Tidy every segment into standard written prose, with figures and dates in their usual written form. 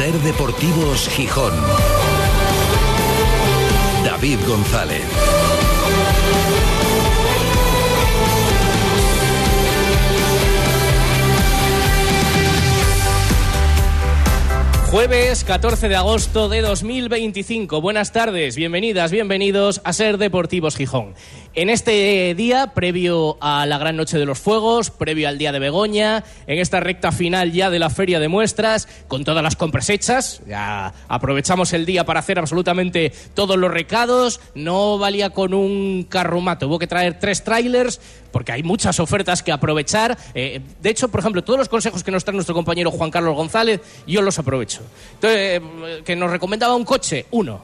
Ser Deportivos Gijón. David González. Jueves 14 de agosto de 2025. Buenas tardes, bienvenidas, bienvenidos a Ser Deportivos Gijón. En este día, previo a la gran noche de los fuegos, previo al día de Begoña, en esta recta final ya de la feria de muestras, con todas las compras hechas, ya aprovechamos el día para hacer absolutamente todos los recados. No valía con un carromato, hubo que traer 3 trailers porque hay muchas ofertas que aprovechar. De hecho, por ejemplo, todos los consejos que nos trae nuestro compañero Juan Carlos González, yo los aprovecho. Entonces, que nos recomendaba un coche, 1.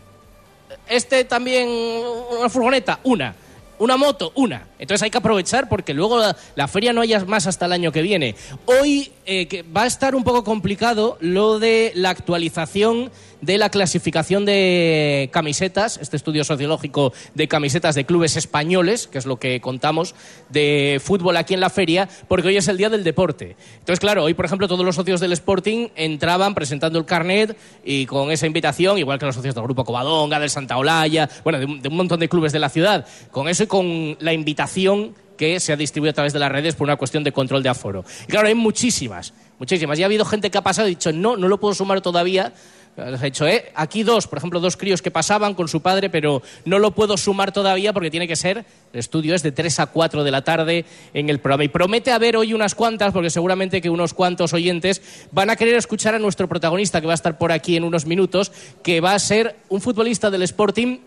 También una furgoneta, 1. Una moto, 1. Entonces hay que aprovechar porque luego la feria no haya más hasta el año que viene. Hoy que va a estar un poco complicado lo de la actualización de la clasificación de camisetas, este estudio sociológico de camisetas de clubes españoles, que es lo que contamos, de fútbol aquí en la feria, porque hoy es el día del deporte. Entonces, claro, hoy, por ejemplo, todos los socios del Sporting entraban presentando el carnet y con esa invitación, igual que los socios del Grupo Covadonga, del Santa Olalla, bueno, de un montón de clubes de la ciudad, con eso y con la invitación que se ha distribuido a través de las redes por una cuestión de control de aforo. Y claro, hay muchísimas. Ya ha habido gente que ha pasado y dicho, no lo puedo sumar todavía. Les he dicho, aquí 2, por ejemplo, 2 críos que pasaban con su padre, pero no lo puedo sumar todavía porque tiene que ser, el estudio es de 3 a 4 de la tarde en el programa. Y promete haber hoy unas cuantas, porque seguramente que unos cuantos oyentes van a querer escuchar a nuestro protagonista, que va a estar por aquí en unos minutos, que va a ser un futbolista del Sporting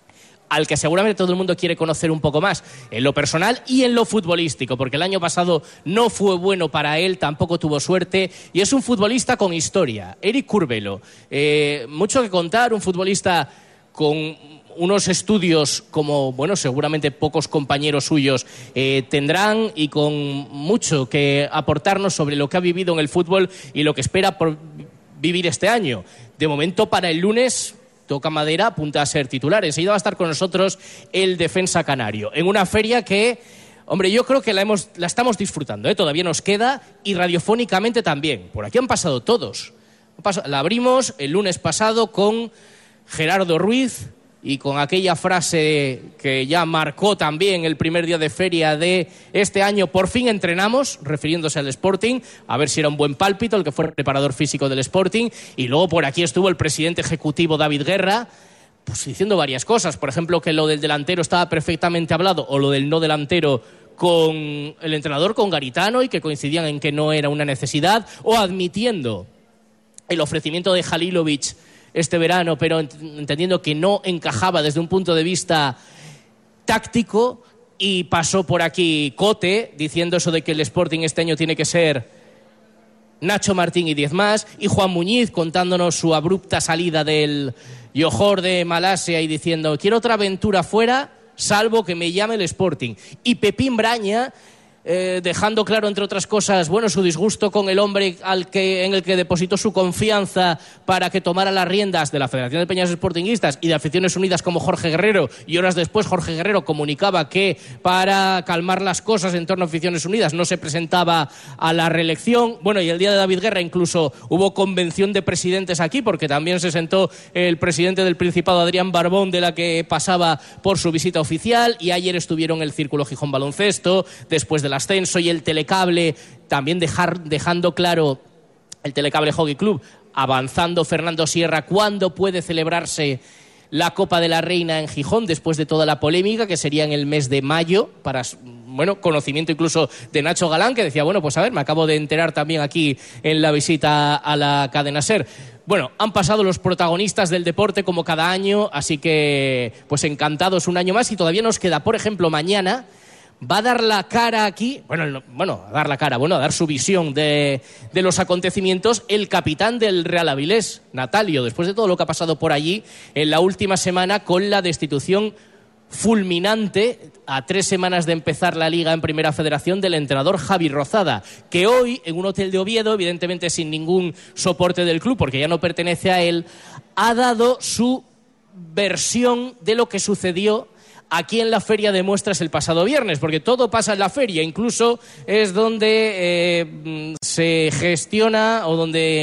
al que seguramente todo el mundo quiere conocer un poco más, en lo personal y en lo futbolístico, porque el año pasado no fue bueno para él, tampoco tuvo suerte, y es un futbolista con historia, Eric Curbelo. Mucho que contar, un futbolista con unos estudios como, bueno, seguramente pocos compañeros suyos tendrán, y con mucho que aportarnos sobre lo que ha vivido en el fútbol y lo que espera por vivir este año. De momento, para el lunes, toca madera, apunta a ser titular. Enseguida va a estar con nosotros el defensa canario, en una feria que, hombre, yo creo que la estamos disfrutando, todavía nos queda, y radiofónicamente también. Por aquí han pasado todos. La abrimos el lunes pasado con Gerardo Ruiz y con aquella frase que ya marcó también el primer día de feria de este año: por fin entrenamos, refiriéndose al Sporting, a ver si era un buen pálpito el que fue el preparador físico del Sporting. Y luego por aquí estuvo el presidente ejecutivo David Guerra, pues diciendo varias cosas, por ejemplo, que lo del delantero estaba perfectamente hablado, o lo del no delantero con el entrenador, con Garitano, y que coincidían en que no era una necesidad, o admitiendo el ofrecimiento de Halilovic este verano, pero entendiendo que no encajaba desde un punto de vista táctico. Y pasó por aquí Cote diciendo eso de que el Sporting este año tiene que ser Nacho Martín y 10 más, y Juan Muñiz contándonos su abrupta salida del Johor de Malasia y diciendo, quiero otra aventura fuera, salvo que me llame el Sporting. Y Pepín Braña dejando claro, entre otras cosas, bueno, su disgusto con el hombre en el que depositó su confianza para que tomara las riendas de la Federación de Peñas Sportinguistas y de Aficiones Unidas, como Jorge Guerrero, y horas después Jorge Guerrero comunicaba que para calmar las cosas en torno a Aficiones Unidas no se presentaba a la reelección. Bueno, y el día de David Guerra incluso hubo convención de presidentes aquí, porque también se sentó el presidente del Principado, Adrián Barbón, de la que pasaba por su visita oficial, y ayer estuvieron el Círculo Gijón Baloncesto, después del ascenso, y el Telecable, también dejando claro el Telecable Hockey Club, avanzando Fernando Sierra cuándo puede celebrarse la Copa de la Reina en Gijón, después de toda la polémica, que sería en el mes de mayo, para, bueno, conocimiento incluso de Nacho Galán, que decía, bueno, pues a ver, me acabo de enterar también aquí en la visita a la cadena SER. Bueno, han pasado los protagonistas del deporte como cada año, así que pues encantados un año más, y todavía nos queda, por ejemplo, mañana va a dar la cara aquí, a dar su visión de los acontecimientos, el capitán del Real Avilés, Natalio, después de todo lo que ha pasado por allí en la última semana con la destitución fulminante, a 3 semanas de empezar la Liga en Primera Federación, del entrenador Javi Rozada, que hoy, en un hotel de Oviedo, evidentemente sin ningún soporte del club, porque ya no pertenece a él, ha dado su versión de lo que sucedió aquí en la Feria de Muestras el pasado viernes, porque todo pasa en la feria, incluso es donde se gestiona o donde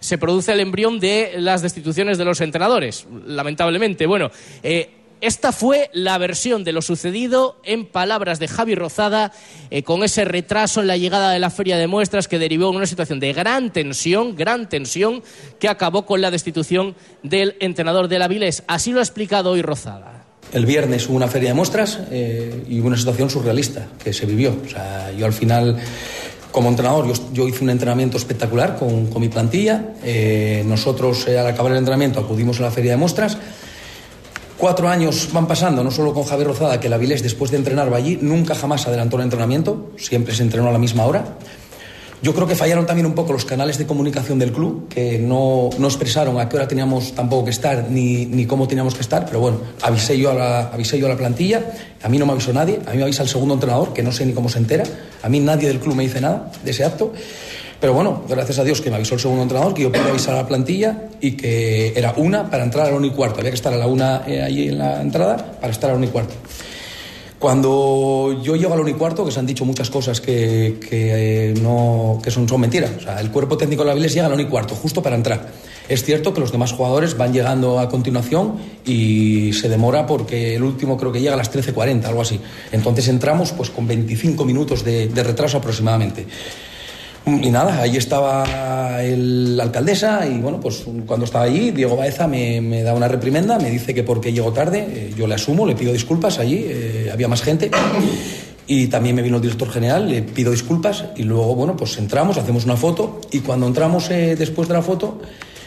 se produce el embrión de las destituciones de los entrenadores, lamentablemente. Bueno, esta fue la versión de lo sucedido en palabras de Javi Rozada, con ese retraso en la llegada de la feria de muestras que derivó en una situación de gran tensión, que acabó con la destitución del entrenador del Avilés. Así lo ha explicado hoy Rozada. El viernes hubo una feria de muestras y hubo una situación surrealista que se vivió. O sea, yo al final, como entrenador, yo hice un entrenamiento espectacular con mi plantilla. Nosotros, al acabar el entrenamiento, acudimos a la feria de muestras. 4 años van pasando, no solo con Javier Rozada, que el Avilés, después de entrenar, va allí, nunca jamás adelantó el entrenamiento, siempre se entrenó a la misma hora. Yo creo que fallaron también un poco los canales de comunicación del club, que no expresaron a qué hora teníamos tampoco que estar ni cómo teníamos que estar, pero bueno, avisé yo a la plantilla, a mí no me avisó nadie, a mí me avisa el segundo entrenador, que no sé ni cómo se entera, a mí nadie del club me dice nada de ese acto. Pero bueno, gracias a Dios que me avisó el segundo entrenador, que yo pude avisar a la plantilla y que era 1 para entrar a la 1:15. Había que estar a la 1 ahí en la entrada para estar a la 1:15. Cuando yo llego a la 1:15, que se han dicho muchas cosas que son mentiras. O sea, el cuerpo técnico de la Avilés llega a la 1:15, justo para entrar. Es cierto que los demás jugadores van llegando a continuación y se demora porque el último creo que llega a las 13:40, algo así. Entonces entramos pues con 25 minutos de retraso aproximadamente. Y nada, ahí estaba la alcaldesa y bueno, pues cuando estaba allí, Diego Baeza me da una reprimenda, me dice que porque llego tarde, yo le asumo, le pido disculpas allí, había más gente y también me vino el director general, le pido disculpas y luego, bueno, pues entramos, hacemos una foto y cuando entramos después de la foto,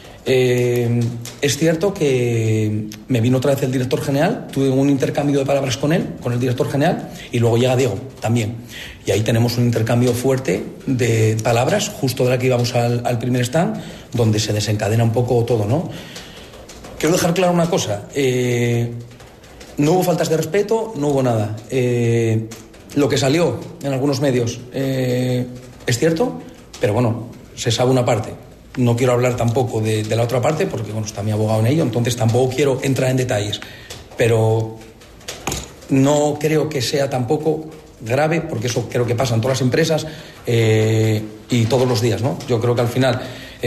es cierto que me vino otra vez el director general, tuve un intercambio de palabras con él, con el director general, y luego llega Diego también. Y ahí tenemos un intercambio fuerte de palabras, justo de la que íbamos al primer stand, donde se desencadena un poco todo, ¿no? Quiero dejar claro una cosa, no hubo faltas de respeto, no hubo nada. Lo que salió en algunos medios es cierto, pero bueno, se sabe una parte. No quiero hablar tampoco de la otra parte porque bueno, está mi abogado en ello, entonces tampoco quiero entrar en detalles. Pero no creo que sea tampoco grave, porque eso creo que pasa en todas las empresas y todos los días, ¿no? Yo creo que al final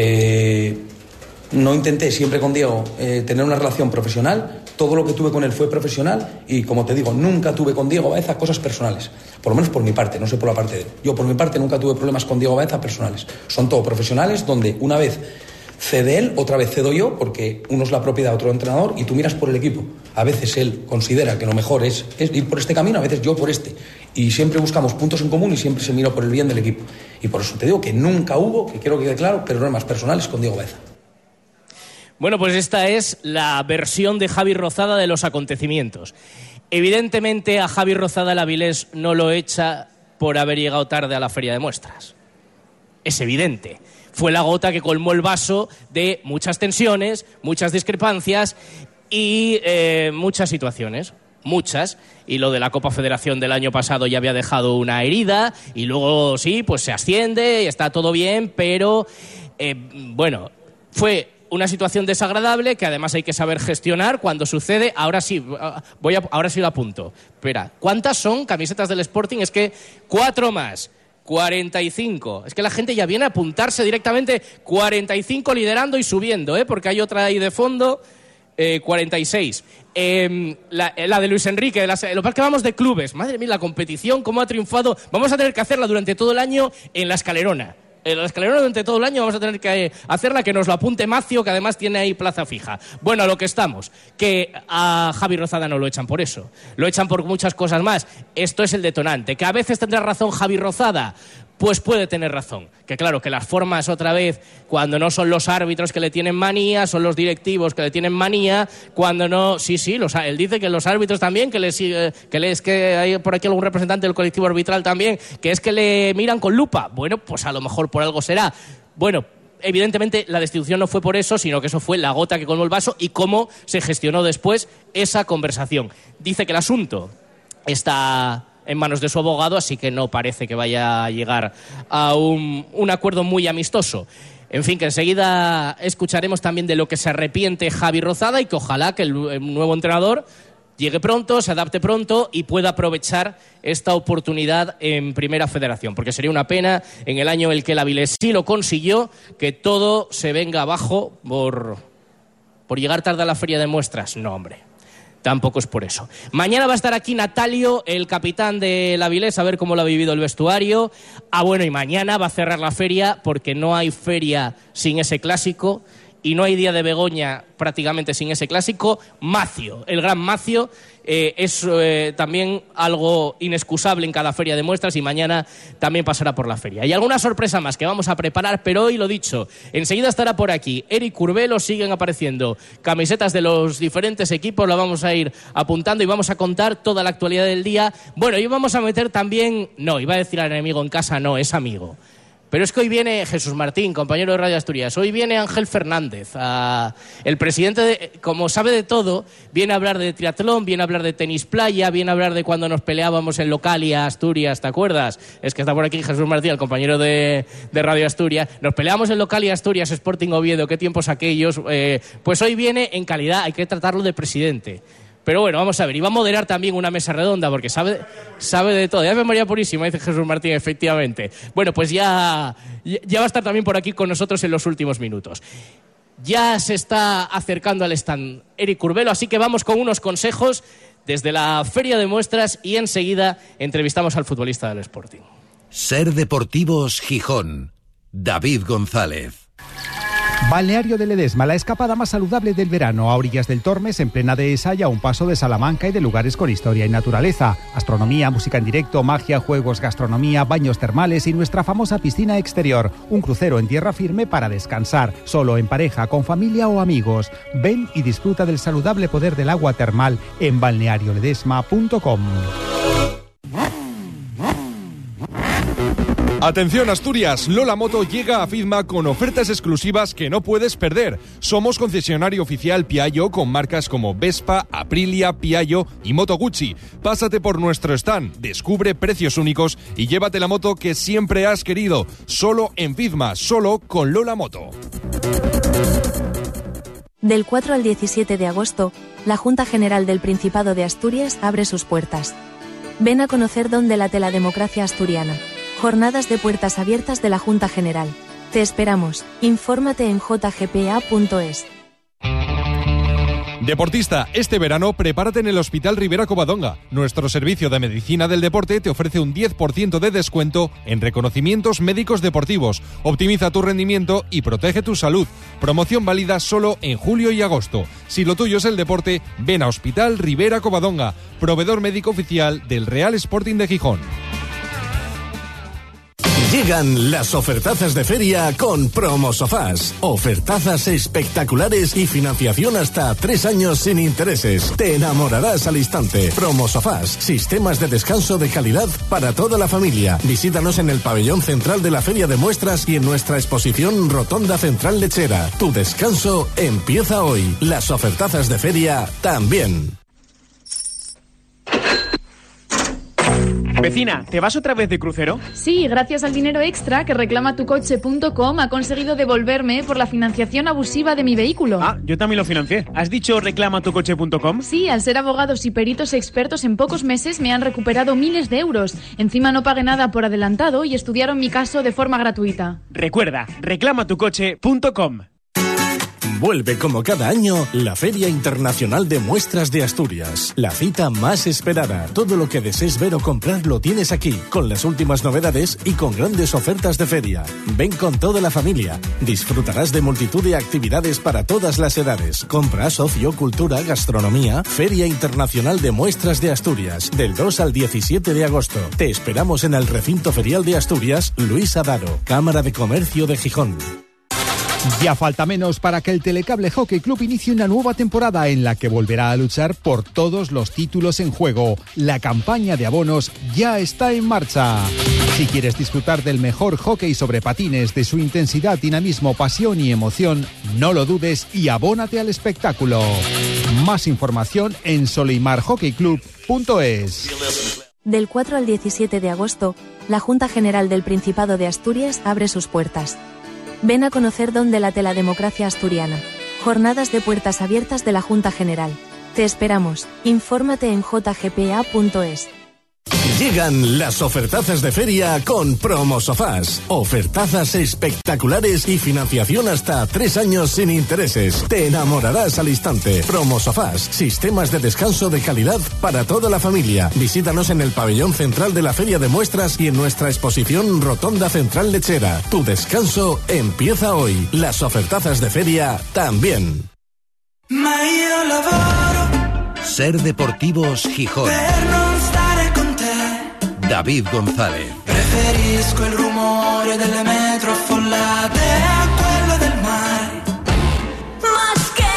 no intenté siempre con Diego tener una relación profesional. Todo lo que tuve con él fue profesional y, como te digo, nunca tuve con Diego Baeza cosas personales. Por lo menos por mi parte, no sé por la parte de él. Yo por mi parte nunca tuve problemas con Diego Baeza personales. Son todo profesionales donde una vez cede él, otra vez cedo yo, porque uno es la propiedad de otro entrenador y tú miras por el equipo. A veces él considera que lo mejor es ir por este camino, a veces yo por este. Y siempre buscamos puntos en común y siempre se mira por el bien del equipo. Y por eso te digo que nunca hubo, que quiero que quede claro, problemas personales con Diego Baeza. Bueno, pues esta es la versión de Javi Rozada de los acontecimientos. Evidentemente a Javi Rozada el Avilés no lo echa por haber llegado tarde a la feria de muestras. Es evidente. Fue la gota que colmó el vaso de muchas tensiones, muchas discrepancias y muchas situaciones. Muchas, y lo de la Copa Federación del año pasado ya había dejado una herida y luego sí, pues se asciende y está todo bien, pero bueno, fue una situación desagradable que además hay que saber gestionar cuando sucede. Ahora sí, ahora sí lo apunto. Espera, ¿cuántas son camisetas del Sporting? Es que 4 más. 45. Es que la gente ya viene a apuntarse directamente. 45 liderando y subiendo, porque hay otra ahí de fondo. 46. La de Luis Enrique. Lo que pasa es que vamos de clubes. Madre mía, la competición, cómo ha triunfado. Vamos a tener que hacerla durante todo el año en la Escalerona. La Escalerona durante todo el año vamos a tener que hacerla, que nos lo apunte Macio, que además tiene ahí plaza fija. Bueno, a lo que estamos, que a Javi Rozada no lo echan por eso, lo echan por muchas cosas más. Esto es el detonante. Que a veces tendrá razón Javi Rozada, pues puede tener razón. Que claro, que las formas otra vez, cuando no son los árbitros que le tienen manía, son los directivos que le tienen manía, cuando no... Sí, él dice que los árbitros también, que hay por aquí algún representante del colectivo arbitral también, que es que le miran con lupa. Bueno, pues a lo mejor por algo será. Bueno, evidentemente la destitución no fue por eso, sino que eso fue la gota que colmó el vaso y cómo se gestionó después esa conversación. Dice que el asunto está en manos de su abogado, así que no parece que vaya a llegar a un acuerdo muy amistoso. En fin, que enseguida escucharemos también de lo que se arrepiente Javi Rozada y que ojalá que el nuevo entrenador llegue pronto, se adapte pronto y pueda aprovechar esta oportunidad en Primera Federación, porque sería una pena en el año en el que el Avilés sí lo consiguió, que todo se venga abajo por llegar tarde a la feria de muestras. No, hombre, tampoco es por eso. Mañana va a estar aquí Natalio, el capitán del Avilés, a ver cómo lo ha vivido el vestuario. Bueno, y mañana va a cerrar la feria, porque no hay feria sin ese clásico y no hay Día de Begoña prácticamente sin ese clásico. Macio, el gran Macio, es también algo inexcusable en cada feria de muestras, y mañana también pasará por la feria. Y alguna sorpresa más que vamos a preparar, pero hoy lo dicho, enseguida estará por aquí Eric Curbelo, siguen apareciendo camisetas de los diferentes equipos, lo vamos a ir apuntando y vamos a contar toda la actualidad del día. Bueno, y vamos a meter también, no, iba a decir al enemigo en casa, no, es amigo. Pero es que hoy viene Jesús Martín, compañero de Radio Asturias. Hoy viene Ángel Fernández, el presidente, como sabe de todo, viene a hablar de triatlón, viene a hablar de tenis playa, viene a hablar de cuando nos peleábamos en Localia, Asturias, ¿te acuerdas? Es que está por aquí Jesús Martín, el compañero de Radio Asturias. Nos peleábamos en Localia, Asturias, Sporting Oviedo, qué tiempos aquellos. Pues hoy viene en calidad, hay que tratarlo de presidente. Pero bueno, vamos a ver, y va a moderar también una mesa redonda, porque sabe de todo. Ya es María Purísima, dice Jesús Martín, efectivamente. Bueno, pues ya va a estar también por aquí con nosotros en los últimos minutos. Ya se está acercando al stand Eric Curbelo, así que vamos con unos consejos desde la Feria de Muestras y enseguida entrevistamos al futbolista del Sporting. Ser Deportivos Gijón. David González. Balneario de Ledesma, la escapada más saludable del verano, a orillas del Tormes, en plena dehesa y a un paso de Salamanca y de lugares con historia y naturaleza. Astronomía, música en directo, magia, juegos, gastronomía, baños termales y nuestra famosa piscina exterior. Un crucero en tierra firme para descansar, solo en pareja, con familia o amigos. Ven y disfruta del saludable poder del agua termal en balnearioledesma.com. Atención Asturias, Lola Moto llega a FIDMA con ofertas exclusivas que no puedes perder. Somos concesionario oficial Piaggio con marcas como Vespa, Aprilia, Piaggio y Moto Guzzi. Pásate por nuestro stand, descubre precios únicos y llévate la moto que siempre has querido. Solo en FIDMA, solo con Lola Moto. Del 4 al 17 de agosto, la Junta General del Principado de Asturias abre sus puertas. Ven a conocer dónde late la democracia asturiana. Jornadas de puertas abiertas de la Junta General. Te esperamos. Infórmate en jgpa.es. Deportista, este verano prepárate en el Hospital Rivera Covadonga. Nuestro servicio de medicina del deporte te ofrece un 10% de descuento en reconocimientos médicos deportivos. Optimiza tu rendimiento y protege tu salud. Promoción válida solo en julio y agosto. Si lo tuyo es el deporte, ven a Hospital Rivera Covadonga, proveedor médico oficial del Real Sporting de Gijón. Llegan las ofertazas de feria con Promosofás. Ofertazas espectaculares y financiación hasta 3 años sin intereses. Te enamorarás al instante. Promosofás, sistemas de descanso de calidad para toda la familia. Visítanos en el pabellón central de la Feria de Muestras y en nuestra exposición Rotonda Central Lechera. Tu descanso empieza hoy. Las ofertazas de feria también. Vecina, ¿te vas otra vez de crucero? Sí, gracias al dinero extra que reclamatucoche.com ha conseguido devolverme por la financiación abusiva de mi vehículo. Ah, yo también lo financié. ¿Has dicho reclamatucoche.com? Sí, al ser abogados y peritos expertos en pocos meses me han recuperado miles de euros. Encima no pagué nada por adelantado y estudiaron mi caso de forma gratuita. Recuerda, reclamatucoche.com. Vuelve como cada año la Feria Internacional de Muestras de Asturias. La cita más esperada. Todo lo que desees ver o comprar lo tienes aquí, con las últimas novedades y con grandes ofertas de feria. Ven con toda la familia. Disfrutarás de multitud de actividades para todas las edades. Compras, ocio, cultura, gastronomía. Feria Internacional de Muestras de Asturias. Del 2 al 17 de agosto. Te esperamos en el Recinto Ferial de Asturias, Luis Adaro, Cámara de Comercio de Gijón. Ya falta menos para que el Telecable Hockey Club inicie una nueva temporada en la que volverá a luchar por todos los títulos en juego. La campaña de abonos ya está en marcha. Si quieres disfrutar del mejor hockey sobre patines, de su intensidad, dinamismo, pasión y emoción, no lo dudes y abónate al espectáculo. Más información en soleimarhockeyclub.es. Del 4 al 17 de agosto, la Junta General del Principado de Asturias abre sus puertas. Ven a conocer dónde late la democracia asturiana. Jornadas de puertas abiertas de la Junta General. Te esperamos. Infórmate en jgpa.es. Llegan las ofertazas de feria con Promosofás. Ofertazas espectaculares y financiación hasta 3 años sin intereses. Te enamorarás al instante. Promosofás, sistemas de descanso de calidad para toda la familia. Visítanos en el pabellón central de la Feria de Muestras y en nuestra exposición Rotonda Central Lechera. Tu descanso empieza hoy. Las ofertazas de feria también. Ser Deportivos Gijón. David González. Preferisco il rumore delle metro affollate a quello del mare. Más que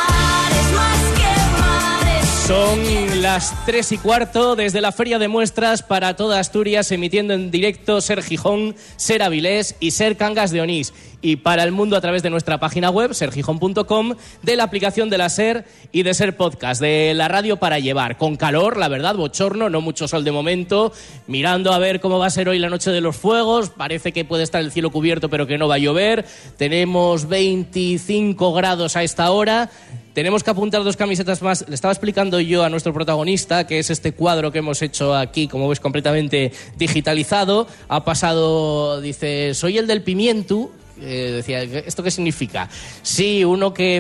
mares. Son las 3:15 desde la Feria de Muestras para toda Asturias, emitiendo en directo Ser Gijón, Ser Avilés y Ser Cangas de Onís. Y para el mundo a través de nuestra página web, sergijón.com, de la aplicación de la Ser y de Ser Podcast, de la radio para llevar. Con calor, la verdad, bochorno, no mucho sol de momento. Mirando a ver cómo va a ser hoy la noche de los fuegos. Parece que puede estar el cielo cubierto, pero que no va a llover. Tenemos 25 grados a esta hora. Tenemos que apuntar 2 camisetas más. Le estaba explicando yo a nuestro protagonista, que es este cuadro que hemos hecho aquí, como ves, completamente digitalizado. Ha pasado, dice, soy el del pimiento. Decía, ¿esto qué significa? Sí, un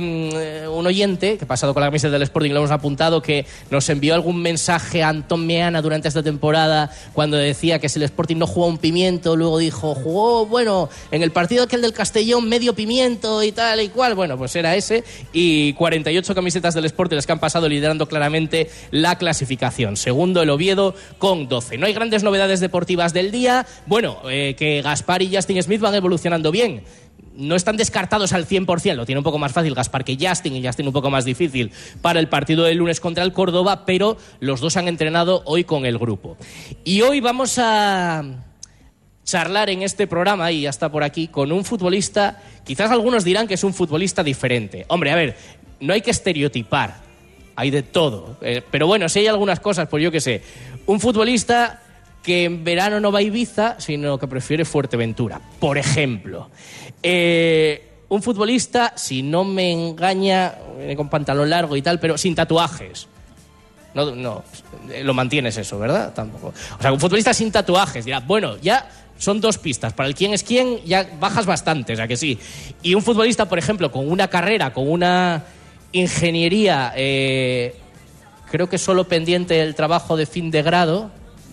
oyente que ha pasado con la camiseta del Sporting, lo hemos apuntado, que nos envió algún mensaje a Antón Meana durante esta temporada cuando decía que si el Sporting no jugó un pimiento, luego dijo, jugó, bueno, en el partido aquel del Castellón medio pimiento y tal y cual. Bueno, pues era ese, y 48 camisetas del Sporting las que han pasado liderando claramente la clasificación. Segundo el Oviedo con 12. No hay grandes novedades deportivas del día. Bueno, que Gaspar y Justin Smith van evolucionando bien. No están descartados al 100%, lo tiene un poco más fácil Gaspar que Justin, y Justin un poco más difícil para el partido del lunes contra el Córdoba, pero los dos han entrenado hoy con el grupo. Y hoy vamos a charlar en este programa, y ya está por aquí, con un futbolista, quizás algunos dirán que es un futbolista diferente. Hombre, a ver, no hay que estereotipar, hay de todo, pero bueno, si hay algunas cosas, pues yo qué sé, un futbolista que en verano no va a Ibiza, sino que prefiere Fuerteventura, por ejemplo. Un futbolista, si no me engaña, con pantalón largo y tal, pero sin tatuajes. No, lo mantienes eso, ¿verdad? Tampoco. O sea, un futbolista sin tatuajes. Dirá, bueno, ya son 2 pistas. Para el quién es quién ya bajas bastante, o sea que sí. Y un futbolista, por ejemplo, con una carrera, con una ingeniería, creo que solo pendiente el trabajo de fin de grado,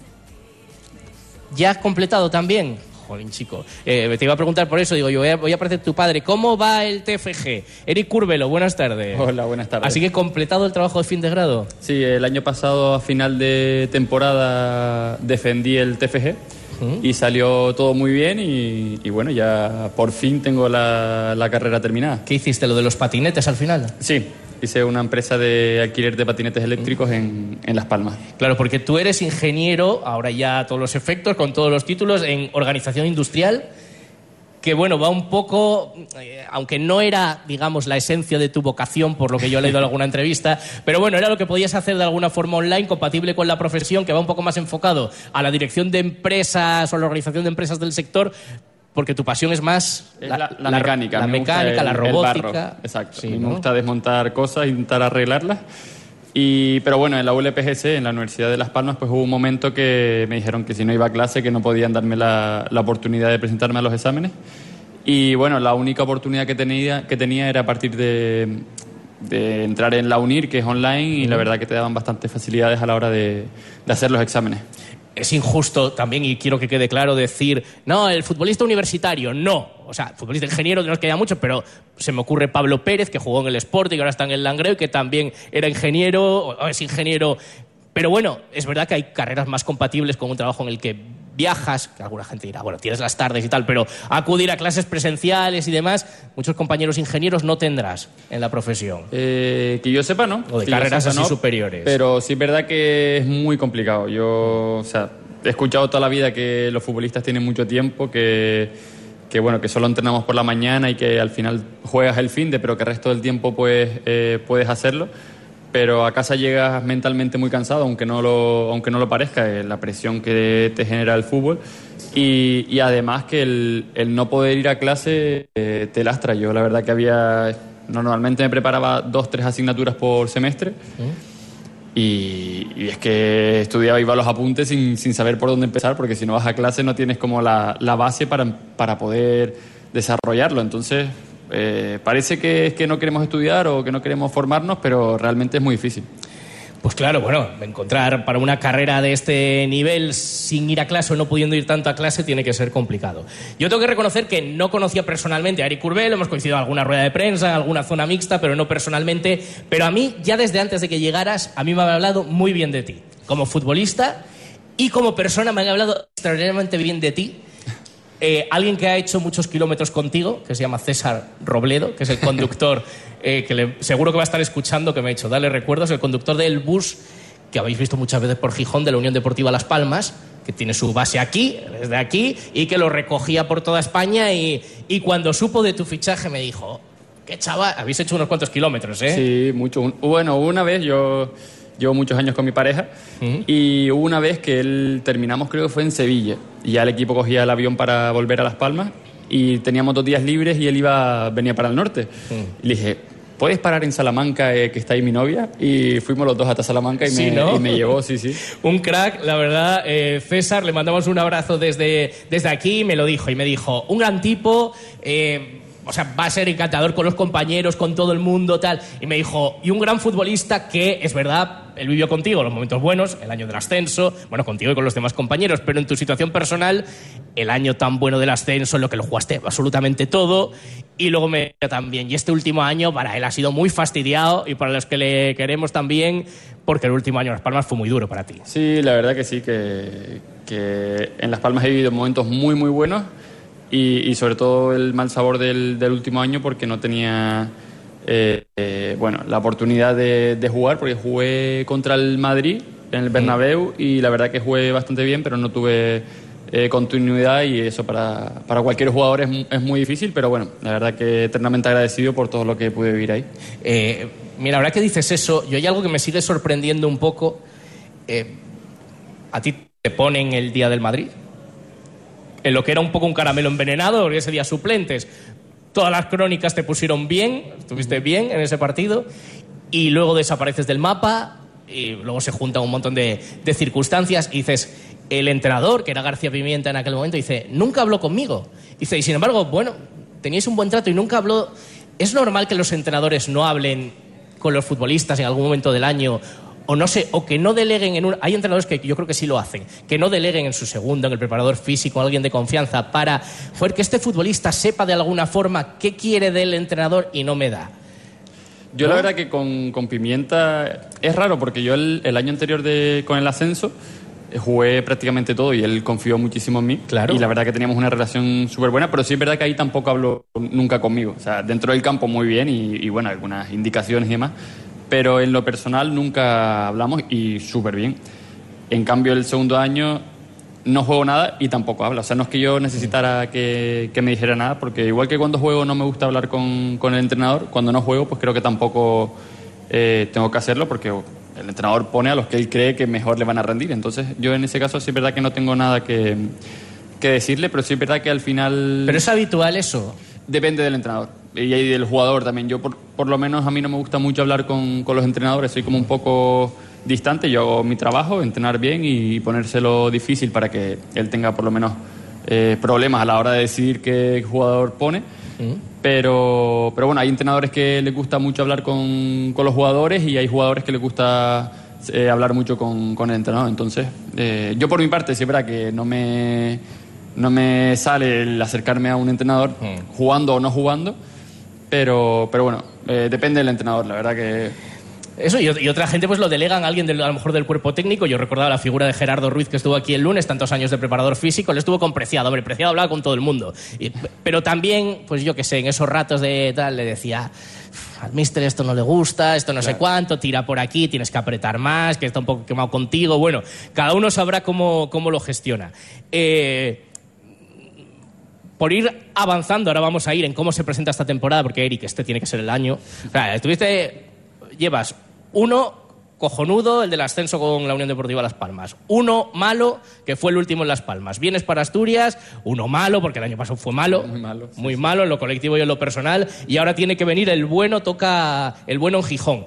ya has completado también. Jolín, chico. Te iba a preguntar por eso, digo, yo voy a aparecer tu padre. ¿Cómo va el TFG? Eric Curvelo, buenas tardes. Hola, buenas tardes. Así que completado el trabajo de fin de grado. Sí, el año pasado a final de temporada defendí el TFG y salió todo muy bien y bueno, ya por fin tengo la carrera terminada. ¿Qué hiciste, lo de los patinetes al final? Sí. Hice una empresa de alquiler de patinetes eléctricos en Las Palmas. Claro, porque tú eres ingeniero, ahora ya a todos los efectos, con todos los títulos, en organización industrial, que bueno, va un poco, aunque no era, digamos, la esencia de tu vocación, por lo que yo he leído en alguna entrevista, pero bueno, era lo que podías hacer de alguna forma online, compatible con la profesión, que va un poco más enfocado a la dirección de empresas o la organización de empresas del sector, porque tu pasión es más la mecánica. La mecánica, la robótica. El barro. Exacto. Sí, me gusta desmontar cosas, intentar arreglarlas. Pero bueno, en la ULPGC, en la Universidad de Las Palmas, pues hubo un momento que me dijeron que si no iba a clase, que no podían darme la oportunidad de presentarme a los exámenes. Y bueno, la única oportunidad que tenía era a partir de entrar en la UNIR, que es online, y la verdad que te daban bastantes facilidades a la hora de hacer los exámenes. Es injusto también, y quiero que quede claro, decir, no, el futbolista universitario, no. O sea, futbolista ingeniero, que nos queda mucho, pero se me ocurre Pablo Pérez, que jugó en el Sporting y ahora está en el Langreo, que también era ingeniero, o es ingeniero. Pero bueno, es verdad que hay carreras más compatibles con un trabajo en el que viajas, que alguna gente dirá, bueno, tienes las tardes y tal, pero acudir a clases presenciales y demás, muchos compañeros ingenieros no tendrás en la profesión. Que yo sepa, ¿no? O de carreras así superiores. Pero sí es verdad que es muy complicado. Yo, he escuchado toda la vida que los futbolistas tienen mucho tiempo, que bueno, que solo entrenamos por la mañana y que al final juegas el finde, pero que el resto del tiempo puedes hacerlo. Pero a casa llegas mentalmente muy cansado, aunque no lo parezca, la presión que te genera el fútbol. Y además que el no poder ir a clase te lastra. Yo la verdad que normalmente me preparaba 2-3 asignaturas por semestre. Y es que estudiaba, iba a los apuntes sin saber por dónde empezar, porque si no vas a clase no tienes como la base para poder desarrollarlo. Entonces, parece que es que no queremos estudiar o que no queremos formarnos, pero realmente es muy difícil. Pues claro, bueno, encontrar para una carrera de este nivel sin ir a clase o no pudiendo ir tanto a clase tiene que ser complicado. Yo tengo que reconocer que no conocía personalmente a Eric Courbet, hemos coincidido en alguna rueda de prensa, en alguna zona mixta, pero no personalmente. Pero a mí, ya desde antes de que llegaras, a mí me han hablado muy bien de ti. Como futbolista y como persona me han hablado extraordinariamente bien de ti. Alguien que ha hecho muchos kilómetros contigo, que se llama César Robledo, que es el conductor, seguro que va a estar escuchando, que me ha hecho darle recuerdos, el conductor del bus que habéis visto muchas veces por Gijón, de la Unión Deportiva Las Palmas, que tiene su base aquí, desde aquí, y que lo recogía por toda España, y cuando supo de tu fichaje me dijo, qué chaval, habéis hecho unos cuantos kilómetros, ¿eh? Sí, mucho. Bueno, una vez yo llevo muchos años con mi pareja y hubo una vez que terminamos, creo que fue en Sevilla, y ya el equipo cogía el avión para volver a Las Palmas y teníamos 2 días libres y él venía para el norte. Y le dije, ¿puedes parar en Salamanca, que está ahí mi novia? Y fuimos los dos hasta Salamanca y me llevó, sí. Un crack, la verdad. César, le mandamos un abrazo desde aquí, me lo dijo, y me dijo, un gran tipo, o sea, va a ser encantador con los compañeros, con todo el mundo, tal. Y me dijo, y un gran futbolista que, es verdad, él vivió contigo los momentos buenos, el año del ascenso, bueno, contigo y con los demás compañeros, pero en tu situación personal, el año tan bueno del ascenso, en lo que lo jugaste absolutamente todo, y luego me también. Y este último año para él ha sido muy fastidiado, y para los que le queremos también, porque el último año en Las Palmas fue muy duro para ti. Sí, la verdad que sí, que en Las Palmas he vivido momentos muy, muy buenos, y sobre todo el mal sabor del último año, porque no tenía la oportunidad de jugar, porque jugué contra el Madrid en el Bernabéu y la verdad que jugué bastante bien, pero no tuve continuidad, y eso para cualquier jugador es muy difícil, pero bueno, la verdad que eternamente agradecido por todo lo que pude vivir ahí. Mira, ahora que dices eso, yo hay algo que me sigue sorprendiendo un poco. ¿A ti te ponen el día del Madrid? En lo que era un poco un caramelo envenenado, porque ese día suplentes, todas las crónicas te pusieron bien, estuviste bien en ese partido, y luego desapareces del mapa, y luego se juntan un montón de circunstancias, y dices, el entrenador, que era García Pimienta en aquel momento, dice, nunca habló conmigo. Dice, y sin embargo, bueno, teníais un buen trato y nunca habló. ¿Es normal que los entrenadores no hablen con los futbolistas en algún momento del año? O no sé, o que no deleguen hay entrenadores que yo creo que sí lo hacen, que no deleguen en su segundo, en el preparador físico, a alguien de confianza, para que este futbolista sepa de alguna forma qué quiere del entrenador y no me da. Yo la verdad que con Pimienta es raro, porque yo el año anterior con el ascenso jugué prácticamente todo y él confió muchísimo en mí. Claro. Y la verdad que teníamos una relación súper buena, pero sí es verdad que ahí tampoco habló nunca conmigo. O sea, dentro del campo muy bien y bueno, algunas indicaciones y demás, pero en lo personal nunca hablamos y súper bien. En cambio, el segundo año no juego nada y tampoco habla. O sea, no es que yo necesitara que me dijera nada, porque igual que cuando juego no me gusta hablar con el entrenador, cuando no juego pues creo que tampoco tengo que hacerlo, porque el entrenador pone a los que él cree que mejor le van a rendir. Entonces yo en ese caso sí es verdad que no tengo nada que decirle, pero sí es verdad que al final... ¿Pero es habitual eso? Depende del entrenador y del jugador también. Yo por lo menos a mí no me gusta mucho hablar con los entrenadores, soy como un poco distante. Yo hago mi trabajo, entrenar bien y ponérselo difícil para que él tenga por lo menos problemas a la hora de decidir qué jugador pone. Pero bueno, hay entrenadores que les gusta mucho hablar con los jugadores y hay jugadores que les gusta hablar mucho con el entrenador. Entonces, yo por mi parte, sí es verdad que no me sale el acercarme a un entrenador jugando o no jugando, pero bueno, depende del entrenador, la verdad que... Eso, y otra gente pues lo delegan a alguien a lo mejor del cuerpo técnico. Yo recordaba la figura de Gerardo Ruiz, que estuvo aquí el lunes, tantos años de preparador físico, le estuvo con Preciado. Hombre, Preciado hablaba con todo el mundo. Pero también, pues yo qué sé, en esos ratos de tal, le decía, al míster esto no le gusta, esto no sé cuánto, tira por aquí, tienes que apretar más, que está un poco quemado contigo. Bueno, cada uno sabrá cómo lo gestiona. Por ir avanzando, ahora vamos a ir en cómo se presenta esta temporada, porque Eric, este tiene que ser el año. O sea, llevas cojonudo, el del ascenso con la Unión Deportiva Las Palmas. Uno malo, que fue el último en Las Palmas. Vienes para Asturias, uno malo, porque el año pasado fue malo. Muy malo en lo colectivo y en lo personal. Y ahora tiene que venir el bueno, toca el bueno en Gijón.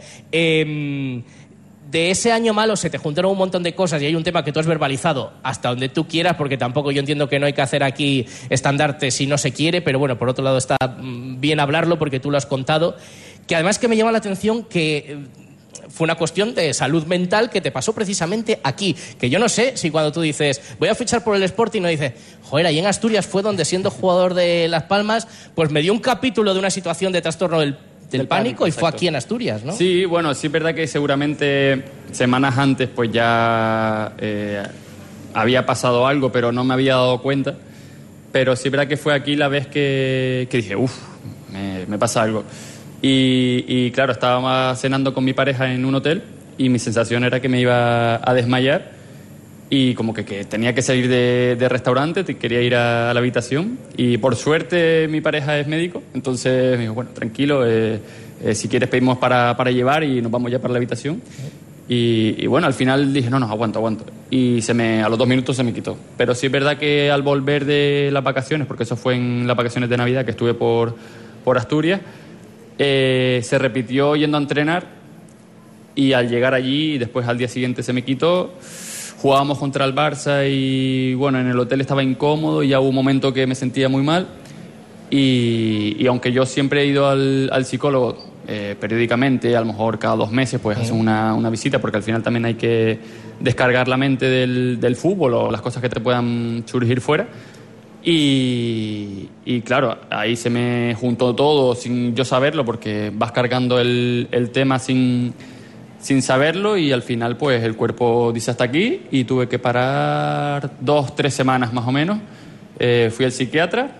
De ese año malo se te juntaron un montón de cosas y hay un tema que tú has verbalizado hasta donde tú quieras, porque tampoco yo entiendo que no hay que hacer aquí estandartes si no se quiere, pero bueno, por otro lado está bien hablarlo porque tú lo has contado. Que además que me llama la atención que fue una cuestión de salud mental que te pasó precisamente aquí. Que yo no sé si cuando tú dices, voy a fichar por el Sporting, no dices, joder, ahí en Asturias fue donde siendo jugador de Las Palmas, pues me dio un capítulo de una situación de trastorno del pánico y fue aquí en Asturias, ¿no? Sí, bueno, sí es verdad que seguramente semanas antes pues ya había pasado algo, pero no me había dado cuenta. Pero sí es verdad que fue aquí la vez que dije, me pasa algo. Y claro, estaba cenando con mi pareja en un hotel y mi sensación era que me iba a desmayar y como que tenía que salir de restaurante, quería ir a la habitación y por suerte mi pareja es médico, entonces me dijo, bueno, tranquilo, si quieres pedimos para llevar y nos vamos ya para la habitación. Y bueno, al final dije, no, aguanto. Y a los 2 minutos se me quitó. Pero sí es verdad que al volver de las vacaciones, porque eso fue en las vacaciones de Navidad que estuve por Asturias, se repitió yendo a entrenar y al llegar allí, después al día siguiente se me quitó. Jugábamos contra el Barça y bueno, en el hotel estaba incómodo y ya hubo un momento que me sentía muy mal y aunque yo siempre he ido al psicólogo periódicamente, a lo mejor cada 2 meses pues hacen una visita porque al final también hay que descargar la mente del fútbol o las cosas que te puedan surgir fuera y claro, ahí se me juntó todo sin yo saberlo porque vas cargando el tema sin saberlo y al final pues el cuerpo dice hasta aquí y tuve que parar 2-3 semanas más o menos. Fui al psiquiatra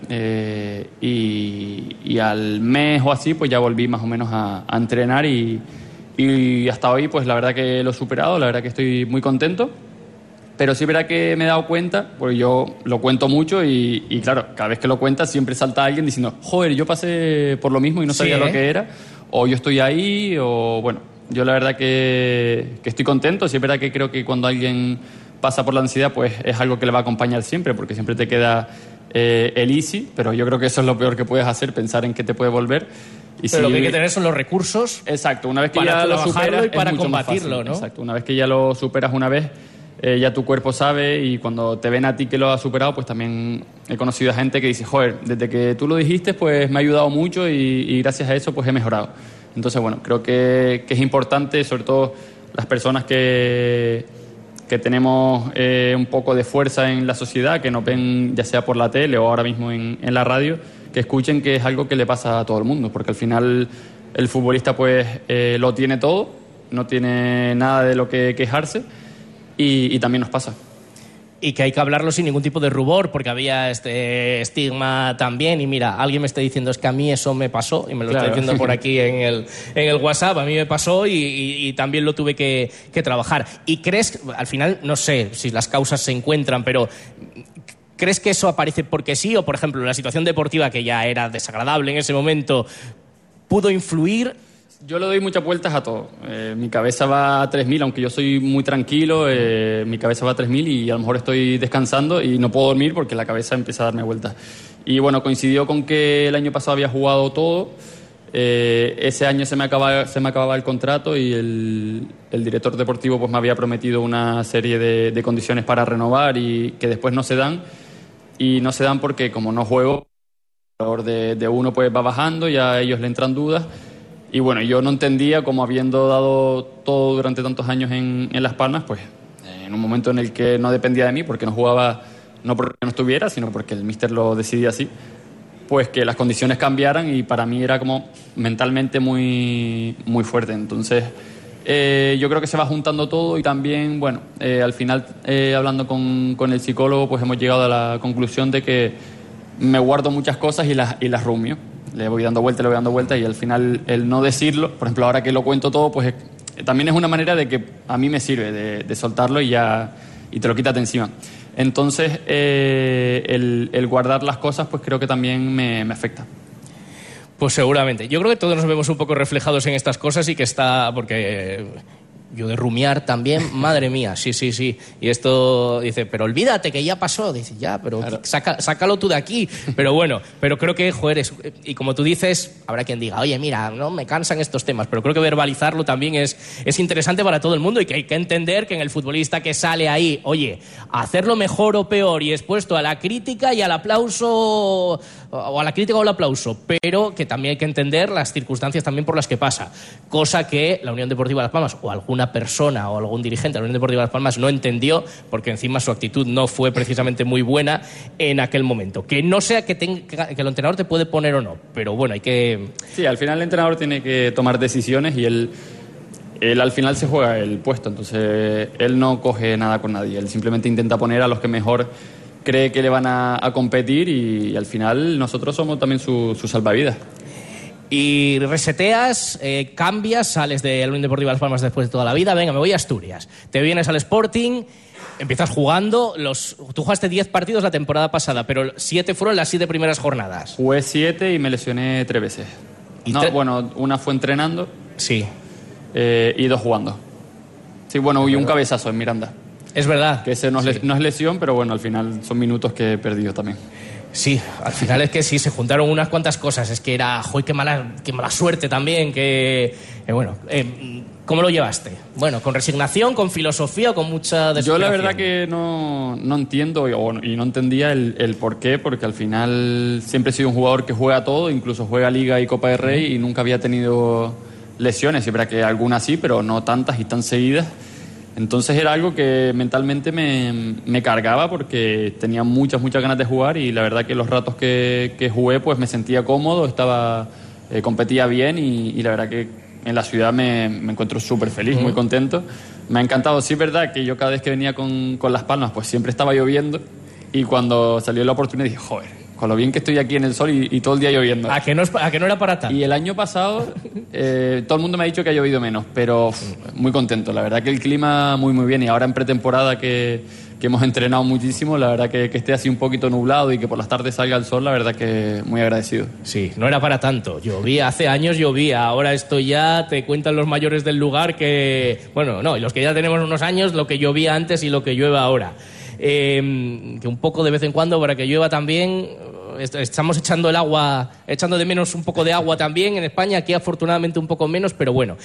y al mes o así pues ya volví más o menos a entrenar y hasta hoy pues la verdad que lo he superado, la verdad que estoy muy contento. Pero sí es verdad que me he dado cuenta, porque yo lo cuento mucho y claro, cada vez que lo cuentas siempre salta alguien diciendo, joder, yo pasé por lo mismo y no sabía lo que era, o yo estoy ahí, o bueno... Yo la verdad que estoy contento. Sí es verdad que creo que cuando alguien pasa por la ansiedad pues es algo que le va a acompañar siempre porque siempre te queda el easy, pero yo creo que eso es lo peor que puedes hacer, pensar en qué te puede volver. Pero lo que hay que tener son los recursos. Exacto, una vez que ya lo superas y para combatirlo, ¿no? Exacto, una vez que ya lo superas una vez, ya tu cuerpo sabe y cuando te ven a ti que lo has superado, pues también he conocido a gente que dice, joder, desde que tú lo dijiste pues me ha ayudado mucho y gracias a eso pues he mejorado. Entonces, bueno, creo que es importante, sobre todo las personas que tenemos un poco de fuerza en la sociedad, que nos ven ya sea por la tele o ahora mismo en la radio, que escuchen que es algo que le pasa a todo el mundo, porque al final el futbolista pues lo tiene todo, no tiene nada de lo que quejarse y también nos pasa. Y que hay que hablarlo sin ningún tipo de rubor, porque había este estigma también. Y mira, alguien me está diciendo, es que a mí eso me pasó, y me lo está diciendo por aquí en el WhatsApp, a mí me pasó y también lo tuve que trabajar. ¿Y crees, al final, no sé si las causas se encuentran, pero crees que eso aparece porque sí? O, por ejemplo, la situación deportiva, que ya era desagradable en ese momento, ¿pudo influir? Yo le doy muchas vueltas a todo. Mi cabeza va a 3.000, aunque yo soy muy tranquilo, mi cabeza va a 3.000 y a lo mejor estoy descansando y no puedo dormir porque la cabeza empieza a darme vueltas. Y bueno, coincidió con que el año pasado había jugado todo. Ese año se me acababa el contrato y el director deportivo pues me había prometido una serie de condiciones para renovar y que después no se dan. Y no se dan porque como no juego, el valor de uno pues va bajando y a ellos le entran dudas. Y bueno, yo no entendía cómo habiendo dado todo durante tantos años en Las Palmas, pues en un momento en el que no dependía de mí, porque no jugaba, no porque no estuviera, sino porque el míster lo decidía así, pues que las condiciones cambiaran y para mí era como mentalmente muy, muy fuerte. Entonces yo creo que se va juntando todo y también, bueno, al final hablando con el psicólogo, pues hemos llegado a la conclusión de que me guardo muchas cosas y las rumio. Le voy dando vueltas y al final el no decirlo, por ejemplo, ahora que lo cuento todo, pues también es una manera de que a mí me sirve de soltarlo y te lo quítate de encima. Entonces, el guardar las cosas, pues creo que también me afecta. Pues seguramente. Yo creo que todos nos vemos un poco reflejados en estas cosas y que está... porque Yo de rumiar también, madre mía, sí. Y esto dice, pero olvídate que ya pasó. Dice, ya, pero claro, sácalo tú de aquí. Pero bueno, pero creo que, joder, y como tú dices, habrá quien diga, oye, mira, no me cansan estos temas, pero creo que verbalizarlo también es interesante para todo el mundo y que hay que entender que en el futbolista que sale ahí, oye, hacerlo mejor o peor y expuesto a la crítica y al aplauso, o a la crítica o al aplauso, pero que también hay que entender las circunstancias también por las que pasa, cosa que la Unión Deportiva Las Palmas o alguna persona o algún dirigente de la Unión Deportiva Las Palmas no entendió, porque encima su actitud no fue precisamente muy buena en aquel momento. Que no sea que el entrenador te puede poner o no, pero bueno, hay que... Sí, al final el entrenador tiene que tomar decisiones y él al final se juega el puesto, entonces él no coge nada con nadie, él simplemente intenta poner a los que mejor cree que le van a competir y al final nosotros somos también su salvavidas. Y reseteas, cambias, sales de la Unión Deportiva Las Palmas después de toda la vida, venga, me voy a Asturias. Te vienes al Sporting, empiezas jugando, tú jugaste 10 partidos la temporada pasada, pero 7 fueron las 7 primeras jornadas. Jugué 7 y me lesioné 3 veces. Bueno, una fue entrenando. Sí. Y 2 jugando. Sí, bueno, y un cabezazo en Miranda. Es verdad. Que ese no es lesión, pero bueno, al final son minutos que he perdido también. Sí, al final es que sí, se juntaron unas cuantas cosas. Es que era, joder, qué mala suerte también, bueno, ¿cómo lo llevaste? Bueno, ¿con resignación, con filosofía o con mucha desesperación? Yo la verdad que no entiendo y no entendía el por qué, porque al final siempre he sido un jugador que juega todo, incluso juega Liga y Copa del Rey y nunca había tenido lesiones, siempre que algunas sí, pero no tantas y tan seguidas. Entonces era algo que mentalmente me cargaba porque tenía muchas ganas de jugar y la verdad que los ratos que jugué pues me sentía cómodo, competía bien y la verdad que en la ciudad me encuentro súper feliz, muy contento. Me ha encantado, sí es verdad que yo cada vez que venía con Las Palmas pues siempre estaba lloviendo y cuando salió la oportunidad dije, joder, con lo bien que estoy aquí en el sol y todo el día lloviendo. ¿A que no era para tanto? Y el año pasado todo el mundo me ha dicho que ha llovido menos, pero muy contento. La verdad que el clima muy bien y ahora en pretemporada que hemos entrenado muchísimo, la verdad que esté así un poquito nublado y que por las tardes salga el sol, la verdad que muy agradecido. Sí, no era para tanto. Llovía, hace años llovía, ahora esto ya te cuentan los mayores del lugar que... Bueno, no, y los que ya tenemos unos años, lo que llovía antes y lo que llueve ahora. Que un poco de vez en cuando para que llueva también, estamos echando de menos un poco de agua también en España, aquí afortunadamente un poco menos, pero bueno.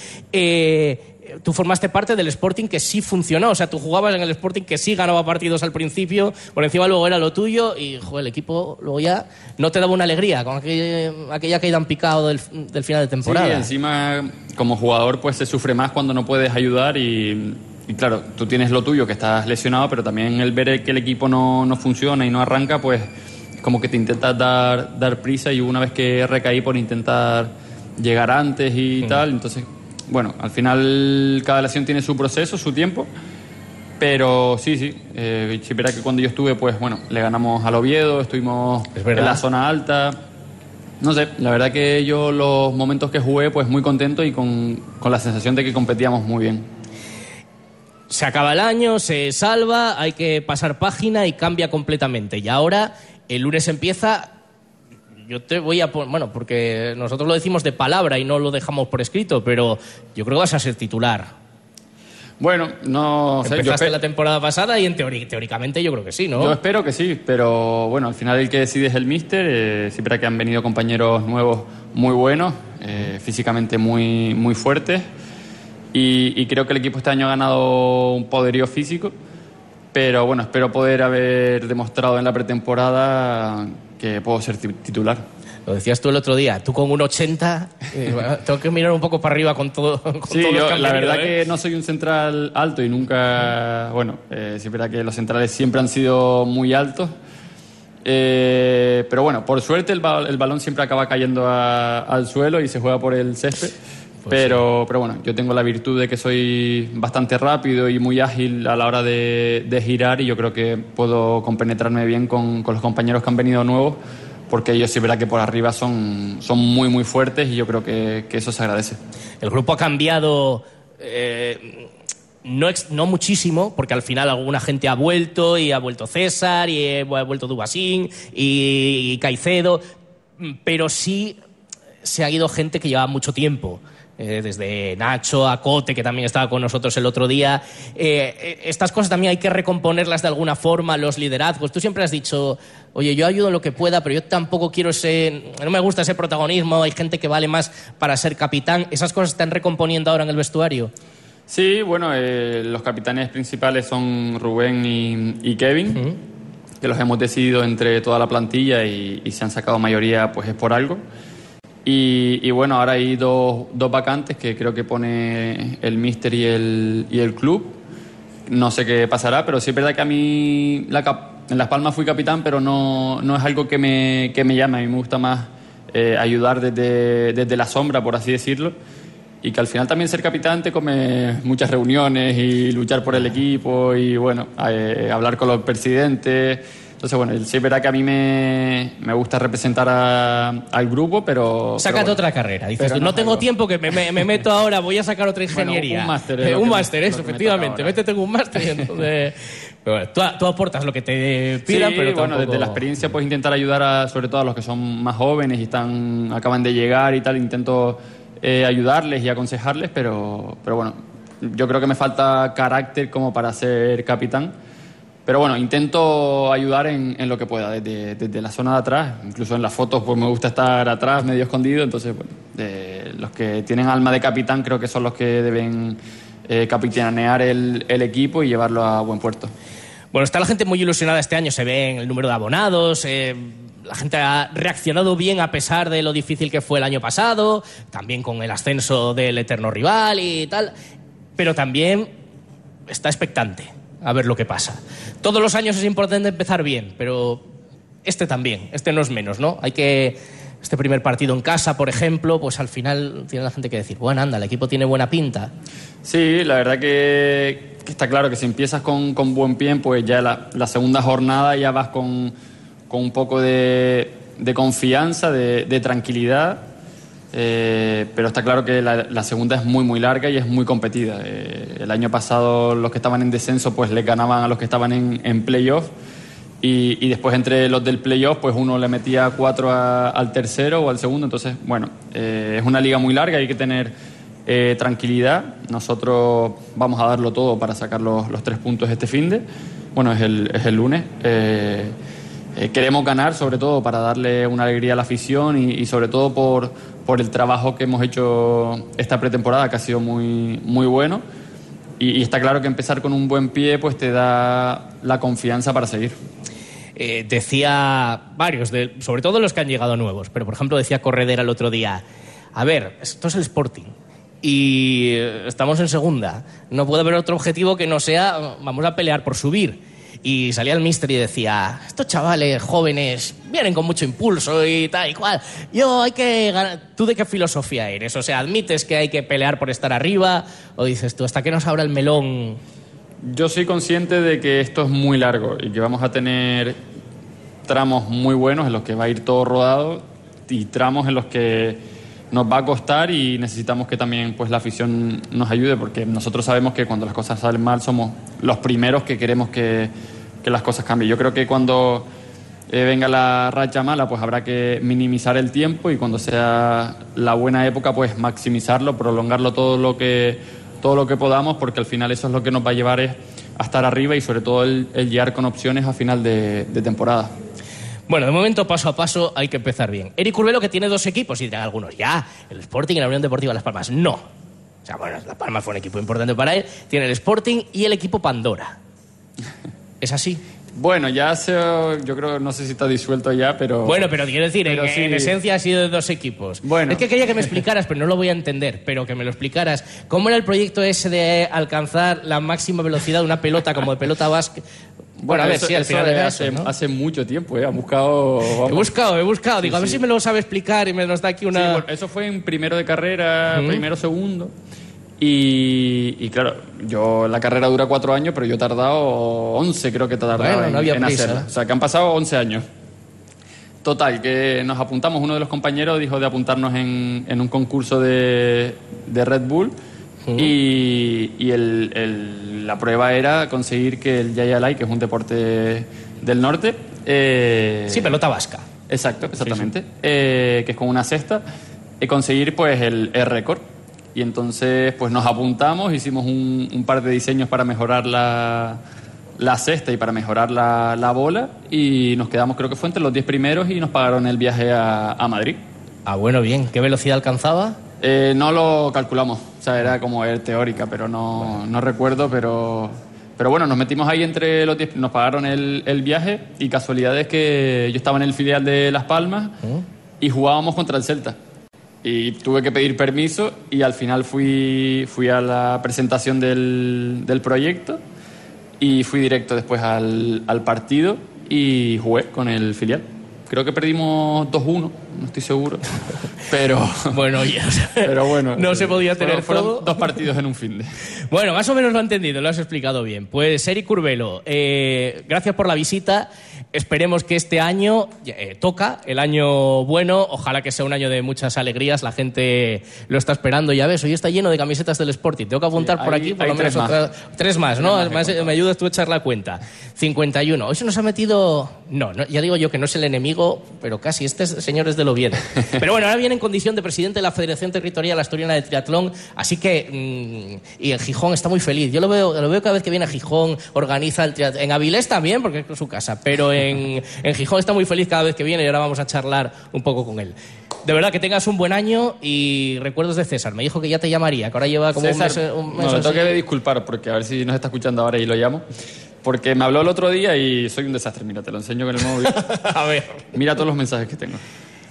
Tú formaste parte del Sporting que sí funcionó, o sea, tú jugabas en el Sporting que sí ganaba partidos al principio, por encima luego era lo tuyo y joder, el equipo luego ya no te daba una alegría con aquella caída en picado del final de temporada. Sí, encima como jugador pues se sufre más cuando no puedes ayudar y claro, tú tienes lo tuyo que estás lesionado, pero también el ver que el equipo no funciona y no arranca, pues como que te intentas dar prisa y una vez que recaí por intentar llegar antes y tal, entonces, bueno, al final cada lesión tiene su proceso, su tiempo, pero sí, sí es verdad que cuando yo estuve, pues bueno, le ganamos al Oviedo, estuvimos en la zona alta, no sé, la verdad que yo los momentos que jugué, pues muy contento y con la sensación de que competíamos muy bien. Se acaba el año, se salva, hay que pasar página y cambia completamente. Y ahora, el lunes empieza, yo te voy a poner, bueno, porque nosotros lo decimos de palabra y no lo dejamos por escrito, pero yo creo que vas a ser titular. Bueno, no sé. Empezaste la temporada pasada y teóricamente yo creo que sí, ¿no? Yo espero que sí, pero bueno, al final el que decide es el míster. Siempre que han venido compañeros nuevos muy buenos, físicamente muy fuertes. Y creo que el equipo este año ha ganado un poderío físico, pero bueno, espero poder haber demostrado en la pretemporada que puedo ser titular. Lo decías tú el otro día, tú con un 80, tengo que mirar un poco para arriba con todo. Sí, yo la verdad que no soy un central alto y nunca, bueno, sí es verdad que los centrales siempre han sido muy altos, pero bueno, por suerte el balón siempre acaba cayendo al suelo y se juega por el césped. Pues pero bueno, yo tengo la virtud de que soy bastante rápido y muy ágil a la hora de girar y yo creo que puedo compenetrarme bien con los compañeros que han venido nuevos porque ellos sí es verdad que por arriba son muy fuertes y yo creo que eso se agradece. El grupo ha cambiado no muchísimo porque al final alguna gente ha vuelto y ha vuelto César y ha vuelto Dubasín y Caicedo, pero sí se ha ido gente que llevaba mucho tiempo. desde Nacho a Cote, que también estaba con nosotros el otro día. Estas cosas también hay que recomponerlas de alguna forma, los liderazgos. Tú siempre has dicho, oye, yo ayudo en lo que pueda, pero yo tampoco quiero no me gusta ese protagonismo, hay gente que vale más para ser capitán. ¿Esas cosas se están recomponiendo ahora en el vestuario? Sí, bueno, los capitanes principales son Rubén y Kevin, que los hemos decidido entre toda la plantilla y se han sacado mayoría, pues es por algo. Y bueno, ahora hay dos vacantes que creo que pone el míster y el club. No sé qué pasará, pero sí es verdad que a mí en Las Palmas fui capitán, pero no es algo que me llame. A mí me gusta más ayudar desde la sombra, por así decirlo. Y que al final también ser capitán te come muchas reuniones y luchar por el equipo y bueno, hablar con los presidentes. Entonces, bueno, sí es verdad que a mí me gusta representar al grupo, pero... Sácate bueno, otra carrera. Dices, no tengo tiempo, que me meto ahora, voy a sacar otra ingeniería. Bueno, un máster, eso, efectivamente. Métete en un máster y entonces... Pero bueno, tú aportas lo que te pidan, sí, pero tampoco... bueno, desde la experiencia pues intentar ayudar sobre todo a los que son más jóvenes y acaban de llegar y tal, intento ayudarles y aconsejarles, pero bueno, yo creo que me falta carácter como para ser capitán. Pero bueno, intento ayudar en lo que pueda, desde la zona de atrás. Incluso en las fotos pues me gusta estar atrás, medio escondido. Entonces, bueno, los que tienen alma de capitán creo que son los que deben capitanear el equipo y llevarlo a buen puerto. Bueno, está la gente muy ilusionada este año. Se ve en el número de abonados. La gente ha reaccionado bien a pesar de lo difícil que fue el año pasado. También con el ascenso del eterno rival y tal. Pero también está expectante a ver lo que pasa. Todos los años es importante empezar bien, pero este también, este no es menos, ¿no? Este primer partido en casa, por ejemplo, pues al final tiene la gente que decir, bueno, anda, el equipo tiene buena pinta. Sí, la verdad que está claro que si empiezas con buen pie, pues ya la segunda jornada ya vas con un poco de confianza, de tranquilidad. Pero está claro que la segunda es muy muy larga y es muy competida. El año pasado los que estaban en descenso pues le ganaban a los que estaban en playoff y después entre los del playoff pues uno le metía 4 al tercero o al segundo. Entonces bueno, es una liga muy larga y hay que tener tranquilidad. Nosotros vamos a darlo todo para sacar los 3 puntos este finde. Bueno, es el lunes. Queremos ganar sobre todo para darle una alegría a la afición y sobre todo por el trabajo que hemos hecho esta pretemporada, que ha sido muy, muy bueno. Y está claro que empezar con un buen pie pues te da la confianza para seguir. Decía varios, sobre todo los que han llegado nuevos, pero por ejemplo decía Corredera el otro día, a ver, esto es el Sporting y estamos en segunda, no puede haber otro objetivo que no sea vamos a pelear por subir. Y salía el míster y decía, estos chavales jóvenes vienen con mucho impulso y tal y cual. Hay que ganar. ¿Tú de qué filosofía eres? O sea, ¿admites que hay que pelear por estar arriba? ¿O dices tú, hasta que nos abra el melón? Yo soy consciente de que esto es muy largo y que vamos a tener tramos muy buenos en los que va a ir todo rodado y tramos en los que nos va a costar y necesitamos que también pues la afición nos ayude, porque nosotros sabemos que cuando las cosas salen mal somos los primeros que queremos que las cosas cambien. Yo creo que cuando venga la racha mala pues habrá que minimizar el tiempo y cuando sea la buena época pues maximizarlo, prolongarlo todo lo que podamos, porque al final eso es lo que nos va a llevar a estar arriba y sobre todo el llegar con opciones a final de temporada. Bueno, de momento, paso a paso, hay que empezar bien. Eric Urbelo, que tiene 2 equipos, y dirán algunos, ya, el Sporting y la Unión Deportiva Las Palmas. No. O sea, bueno, Las Palmas fue un equipo importante para él. Tiene el Sporting y el equipo Pandora. ¿Es así? Bueno, yo creo, no sé si está disuelto ya, pero... Bueno, pero quiero decir, sí. En esencia ha sido de 2 equipos. Bueno. Es que quería que me explicaras, pero no lo voy a entender, pero que me lo explicaras. ¿Cómo era el proyecto ese de alcanzar la máxima velocidad de una pelota como de pelota básquet? Bueno, a ver, sí, al final era eso, ¿no? Hace mucho tiempo, ¿eh? He buscado. He buscado. Digo, sí, a ver si me lo sabe explicar y me nos da aquí una... Sí, bueno, eso fue en primero de carrera, primero, segundo. Y claro, la carrera dura 4 años, pero yo he tardado 11, creo que he tardado no había en prisa. hacerla. O sea, que han pasado 11 años. Total, que nos apuntamos, uno de los compañeros dijo de apuntarnos en un concurso de Red Bull. Y la prueba era conseguir que el Yayalay, que es un deporte del norte... sí, pelota vasca. Exactamente. Sí. Que es con una cesta, conseguir pues el récord. Y entonces pues nos apuntamos, hicimos un par de diseños para mejorar la cesta y para mejorar la bola, y nos quedamos, creo que fue entre los 10 primeros, y nos pagaron el viaje a Madrid. Ah, bueno, bien. ¿Qué velocidad alcanzaba? No lo calculamos, o sea, era como teórica, pero no recuerdo, pero bueno, nos metimos ahí entre los 10, nos pagaron el viaje, y casualidad es que yo estaba en el filial de Las Palmas y jugábamos contra el Celta. Y tuve que pedir permiso, y al final fui a la presentación del proyecto y fui directo después al partido y jugué con el filial. Creo que perdimos 2-1, no estoy seguro. Pero bueno, pero bueno, no se podía tener fueron todo. 2 partidos en un finde. Bueno, más o menos lo he entendido, lo has explicado bien. Pues Eric Curbelo, gracias por la visita. Esperemos que este año toca, el año bueno. Ojalá que sea un año de muchas alegrías. La gente lo está esperando. Ya ves, hoy está lleno de camisetas del Sporting. Tengo que apuntar por aquí por lo menos 3 más, ¿no? Me ayudas tú a echar la cuenta. 51. Hoy se nos ha metido... No, ya digo yo que no es el enemigo, pero casi. Este señor es del Oviedo. Pero bueno, ahora viene en condición de presidente de la Federación Territorial Asturiana de Triatlón. Así que... y en Gijón está muy feliz. Yo lo veo cada vez que viene a Gijón, organiza el triatlón. En Avilés también, porque es su casa. Pero en Gijón está muy feliz cada vez que viene, y ahora vamos a charlar un poco con él. De verdad, que tengas un buen año, y recuerdos de César. Me dijo que ya te llamaría, que ahora lleva como César, un mes. No, me tengo que disculpar, porque a ver si nos está escuchando ahora y lo llamo. Porque me habló el otro día y soy un desastre. Mira, te lo enseño con el móvil. A ver. Mira todos los mensajes que tengo.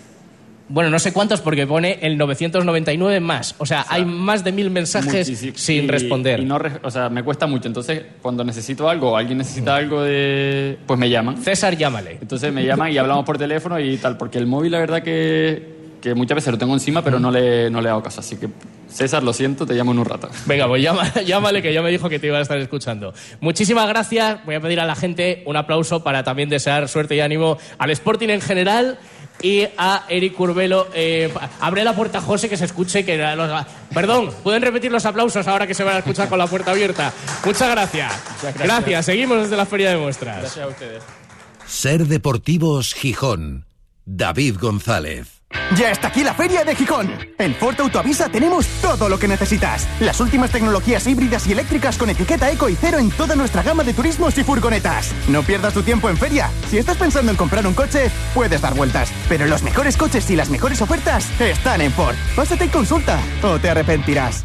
Bueno, no sé cuántos, porque pone el 999 más. O sea, hay más de 1000 mensajes sin responder. Y o sea, me cuesta mucho. Entonces, cuando necesito algo, o alguien necesita algo pues me llaman. César, llámale. Entonces me llaman y hablamos por teléfono y tal. Porque el móvil, la verdad que muchas veces lo tengo encima, pero no le hago caso. Así que, César, lo siento, te llamo en un rato. Venga, pues llámale, que ya me dijo que te iba a estar escuchando. Muchísimas gracias. Voy a pedir a la gente un aplauso para también desear suerte y ánimo al Sporting en general y a Eric Curbelo. Abre la puerta, José, que se escuche. Perdón, ¿pueden repetir los aplausos ahora que se van a escuchar con la puerta abierta? Muchas gracias. Gracias. Seguimos desde la Feria de Muestras. Gracias a ustedes. Ser Deportivos Gijón. David González. Ya está aquí la Feria de Gijón. En Ford Autoavisa tenemos todo lo que necesitas. Las últimas tecnologías híbridas y eléctricas con etiqueta eco y cero en toda nuestra gama de turismos y furgonetas. No pierdas tu tiempo en feria. Si estás pensando en comprar un coche, puedes dar vueltas. Pero los mejores coches y las mejores ofertas están en Ford. Pásate y consulta, o te arrepentirás.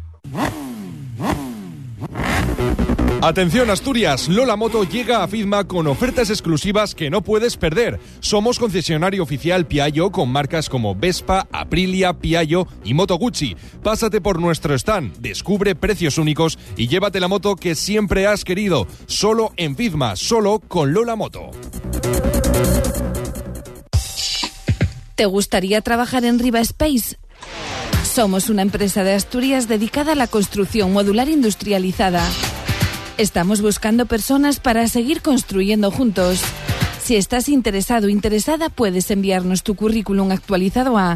Atención Asturias, Lola Moto llega a FIDMA con ofertas exclusivas que no puedes perder. Somos concesionario oficial Piaggio con marcas como Vespa, Aprilia, Piaggio y Moto Guzzi. Pásate por nuestro stand, descubre precios únicos y llévate la moto que siempre has querido. Solo en FIDMA, solo con Lola Moto. ¿Te gustaría trabajar en Riva Space? Somos una empresa de Asturias dedicada a la construcción modular industrializada. Estamos buscando personas para seguir construyendo juntos. Si estás interesado o interesada, puedes enviarnos tu currículum actualizado a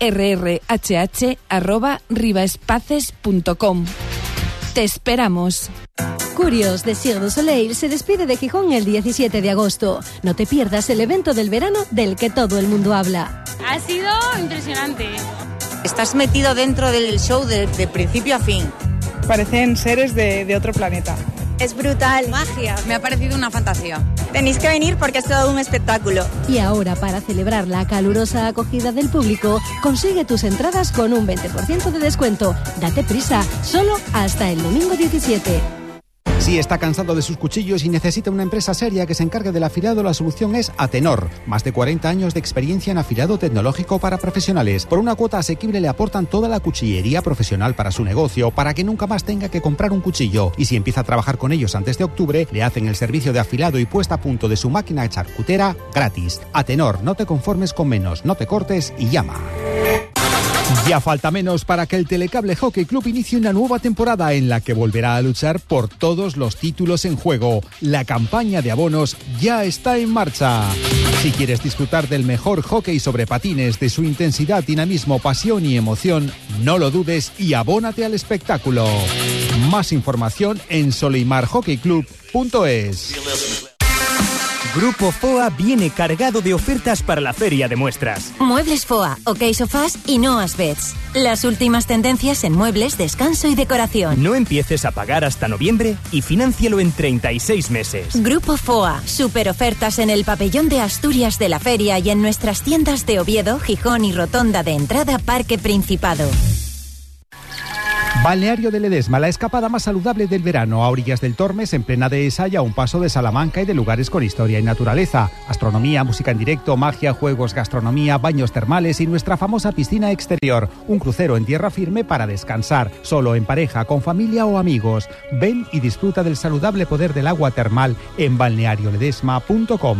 rrhh@rivaspaces.com. Te esperamos. Curios de Cirque du Soleil se despide de Gijón el 17 de agosto. No te pierdas el evento del verano del que todo el mundo habla. Ha sido impresionante. Estás metido dentro del show de principio a fin. Parecen seres de otro planeta. Es brutal. Magia. Me ha parecido una fantasía. Tenéis que venir porque es todo un espectáculo. Y ahora, para celebrar la calurosa acogida del público, consigue tus entradas con un 20% de descuento. Date prisa, solo hasta el domingo 17. Si está cansado de sus cuchillos y necesita una empresa seria que se encargue del afilado, la solución es Atenor. Más de 40 años de experiencia en afilado tecnológico para profesionales. Por una cuota asequible le aportan toda la cuchillería profesional para su negocio, para que nunca más tenga que comprar un cuchillo. Y si empieza a trabajar con ellos antes de octubre, le hacen el servicio de afilado y puesta a punto de su máquina charcutera gratis. Atenor, no te conformes con menos, no te cortes y llama. Ya falta menos para que el Telecable Hockey Club inicie una nueva temporada en la que volverá a luchar por todos los títulos en juego. La campaña de abonos ya está en marcha. Si quieres disfrutar del mejor hockey sobre patines, de su intensidad, dinamismo, pasión y emoción, no lo dudes y abónate al espectáculo. Más información en soleimarhockeyclub.es. Grupo FOA viene cargado de ofertas para la feria de muestras. Muebles FOA, OK Sofás y Noas Beds. Las últimas tendencias en muebles, descanso y decoración. No empieces a pagar hasta noviembre y financialo en 36 meses. Grupo FOA, super ofertas en el pabellón de Asturias de la feria y en nuestras tiendas de Oviedo, Gijón y Rotonda de Entrada Parque Principado. Balneario de Ledesma, la escapada más saludable del verano, a orillas del Tormes, en plena dehesa y a un paso de Salamanca y de lugares con historia y naturaleza. Astronomía, música en directo, magia, juegos, gastronomía, baños termales y nuestra famosa piscina exterior. Un crucero en tierra firme para descansar, solo en pareja, con familia o amigos. Ven y disfruta del saludable poder del agua termal en balnearioledesma.com.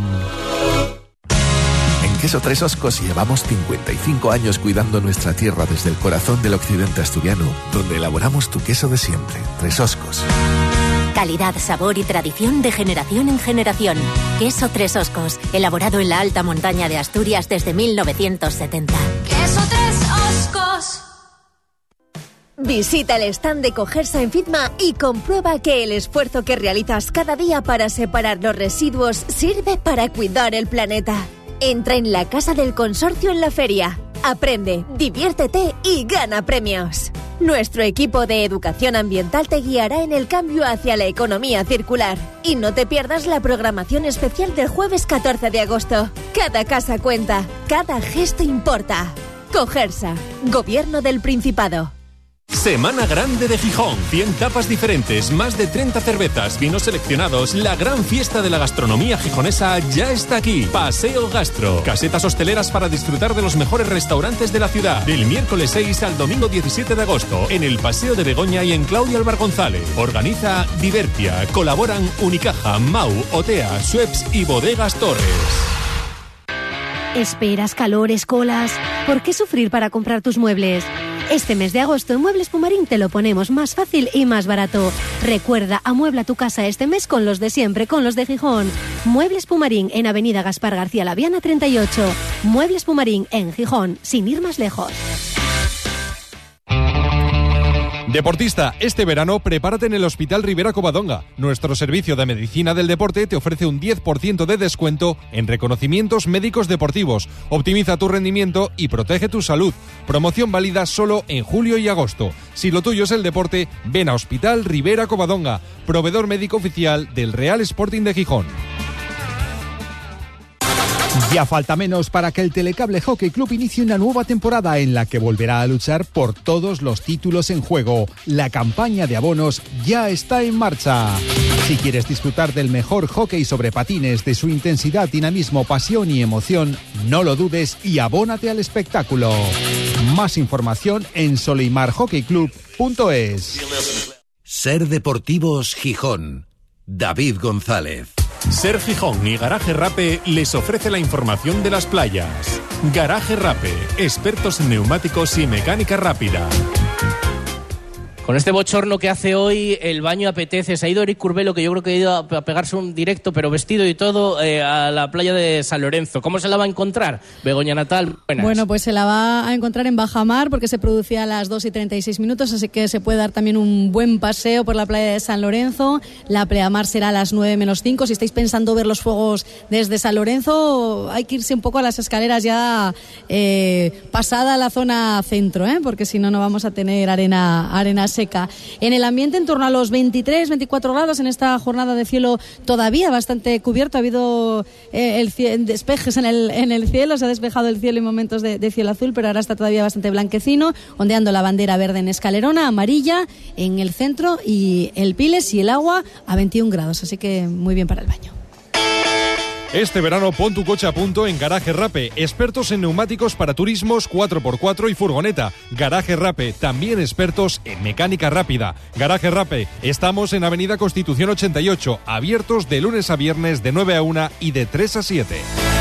En Queso Tres Oscos llevamos 55 años cuidando nuestra tierra desde el corazón del occidente asturiano, donde elaboramos tu queso de siempre, Tres Oscos. Calidad, sabor y tradición de generación en generación. Queso Tres Oscos, elaborado en la alta montaña de Asturias desde 1970. Queso Tres Oscos. Visita el stand de Cogersa en Fitma y comprueba que el esfuerzo que realizas cada día para separar los residuos sirve para cuidar el planeta. Entra en la Casa del Consorcio en la feria. Aprende, diviértete y gana premios. Nuestro equipo de educación ambiental te guiará en el cambio hacia la economía circular. Y no te pierdas la programación especial del jueves 14 de agosto. Cada casa cuenta, cada gesto importa. Cogersa, Gobierno del Principado. Semana Grande de Gijón, 100 tapas diferentes, más de 30 cervezas, vinos seleccionados, la gran fiesta de la gastronomía gijonesa ya está aquí. Paseo Gastro, casetas hosteleras para disfrutar de los mejores restaurantes de la ciudad, del miércoles 6 al domingo 17 de agosto, en el Paseo de Begoña y en Claudia Alvar González. Organiza Divertia, colaboran Unicaja, Mau, Otea, Schweppes y Bodegas Torres. ¿Esperas calores, colas? ¿Por qué sufrir para comprar tus muebles? Este mes de agosto en Muebles Pumarín te lo ponemos más fácil y más barato. Recuerda, amuebla tu casa este mes con los de siempre, con los de Gijón. Muebles Pumarín en Avenida Gaspar García Laviana 38. Muebles Pumarín en Gijón, sin ir más lejos. Deportista, este verano prepárate en el Hospital Rivera Covadonga. Nuestro servicio de medicina del deporte te ofrece un 10% de descuento en reconocimientos médicos deportivos. Optimiza tu rendimiento y protege tu salud. Promoción válida solo en julio y agosto. Si lo tuyo es el deporte, ven a Hospital Rivera Covadonga, proveedor médico oficial del Real Sporting de Gijón. Ya falta menos para que el Telecable Hockey Club inicie una nueva temporada en la que volverá a luchar por todos los títulos en juego. La campaña de abonos ya está en marcha. Si quieres disfrutar del mejor hockey sobre patines, de su intensidad, dinamismo, pasión y emoción, no lo dudes y abónate al espectáculo. Más información en soleimarhockeyclub.es. Ser Deportivos Gijón. David González. Ser Gijón y Garaje Rape les ofrece la información de las playas. Garaje Rape, expertos en neumáticos y mecánica rápida. Con este bochorno que hace hoy, el baño apetece. Se ha ido Eric Curbelo, que yo creo que ha ido a pegarse un directo, pero vestido y todo, a la playa de San Lorenzo. ¿Cómo se la va a encontrar? Begoña Natal, buenas. Bueno, pues se la va a encontrar en bajamar, porque se producía a las 2:36, así que se puede dar también un buen paseo por la playa de San Lorenzo. La pleamar será a las 9:05. Si estáis pensando ver los fuegos desde San Lorenzo, hay que irse un poco a las escaleras ya pasada la zona centro, porque si no, no vamos a tener arena seca. En el ambiente, en torno a los 23-24 grados en esta jornada de cielo todavía bastante cubierto. Ha habido despejes en el cielo, se ha despejado el cielo en momentos de cielo azul, pero ahora está todavía bastante blanquecino, ondeando la bandera verde en Escalerona, amarilla en el centro y el Piles, y el agua a 21 grados, así que muy bien para el baño. Este verano pon tu coche a punto en Garaje Rape, expertos en neumáticos para turismos 4x4 y furgoneta. Garaje Rape, también expertos en mecánica rápida. Garaje Rape, estamos en Avenida Constitución 88, abiertos de lunes a viernes de 9 a 1 y de 3 a 7.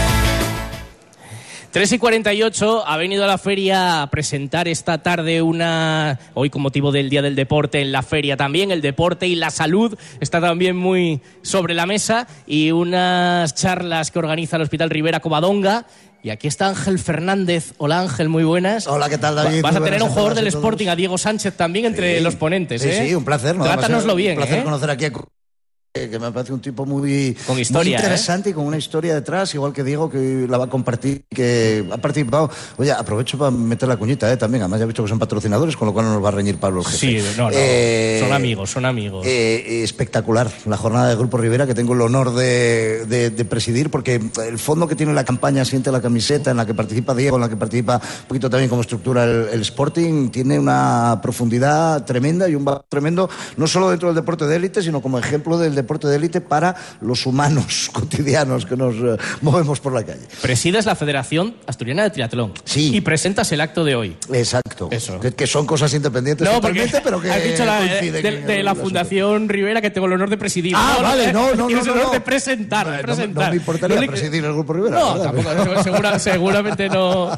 3:48, ha venido a la feria a presentar esta tarde hoy con motivo del Día del Deporte en la feria también, el deporte y la salud está también muy sobre la mesa, y unas charlas que organiza el Hospital Rivera Covadonga. Y aquí está Ángel Fernández. Hola Ángel, muy buenas. Hola, ¿qué tal, David? Vas a tener un jugador del Sporting, a Diego Sánchez también, entre los ponentes. Sí, un placer. Trátanoslo bien. Un placer conocer aquí a que me parece un tipo muy, con historia, muy interesante y con una historia detrás, igual que Diego, que la va a compartir, que ha participado. Oye, aprovecho para meter la cuñita también, además ya he visto que son patrocinadores, con lo cual no nos va a reñir Pablo el jefe. Sí, no, son amigos. Espectacular la jornada del Grupo Rivera, que tengo el honor de presidir, porque el fondo que tiene la campaña Siente la camiseta, en la que participa Diego, en la que participa un poquito también como estructura el Sporting, tiene una profundidad tremenda y un valor tremendo, no solo dentro del deporte de élite, sino como ejemplo del deporte de élite para los humanos cotidianos que nos movemos por la calle. Presides la Federación Asturiana de Triatlón. Sí. Y presentas el acto de hoy. Exacto. Eso. Que son cosas independientes totalmente, pero que has dicho coinciden. de la Fundación Rivera, que tengo el honor de presidir. Vale, no. Tienes el honor de presentar. No me importaría presidir el Grupo Rivera. No, tampoco, seguramente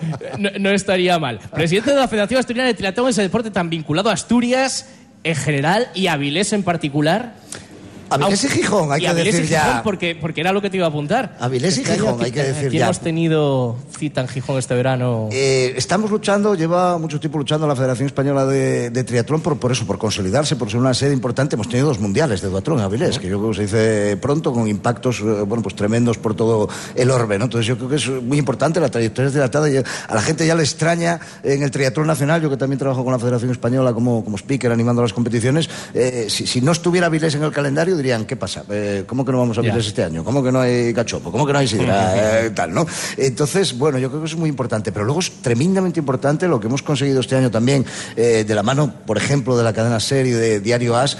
no estaría mal. Presidente de la Federación Asturiana de Triatlón, ese deporte tan vinculado a Asturias en general y a Avilés en particular. Avilés y Gijón, hay que decir ya. Porque era lo que te iba a apuntar. Avilés y Gijón, hay que decir ya. Hemos tenido cita en Gijón este verano. Estamos luchando, lleva mucho tiempo luchando la Federación Española de Triatlón por eso, por consolidarse, por ser una sede importante. Hemos tenido 2 mundiales de duatlón en Avilés, que yo creo que se dice pronto, con impactos pues tremendos por todo el orbe, ¿no? Entonces yo creo que es muy importante, la trayectoria es dilatada y a la gente ya le extraña en el triatlón nacional. Yo que también trabajo con la Federación Española como speaker animando las competiciones, si no estuviera Avilés en el calendario dirían, ¿qué pasa? ¿Cómo que no vamos a Avilés este año? ¿Cómo que no hay cachopo? ¿Cómo que no hay sidra? Tal, ¿no? Entonces, bueno, yo creo que eso es muy importante, pero luego es tremendamente importante lo que hemos conseguido este año también, de la mano, por ejemplo, de la cadena SER y de Diario AS,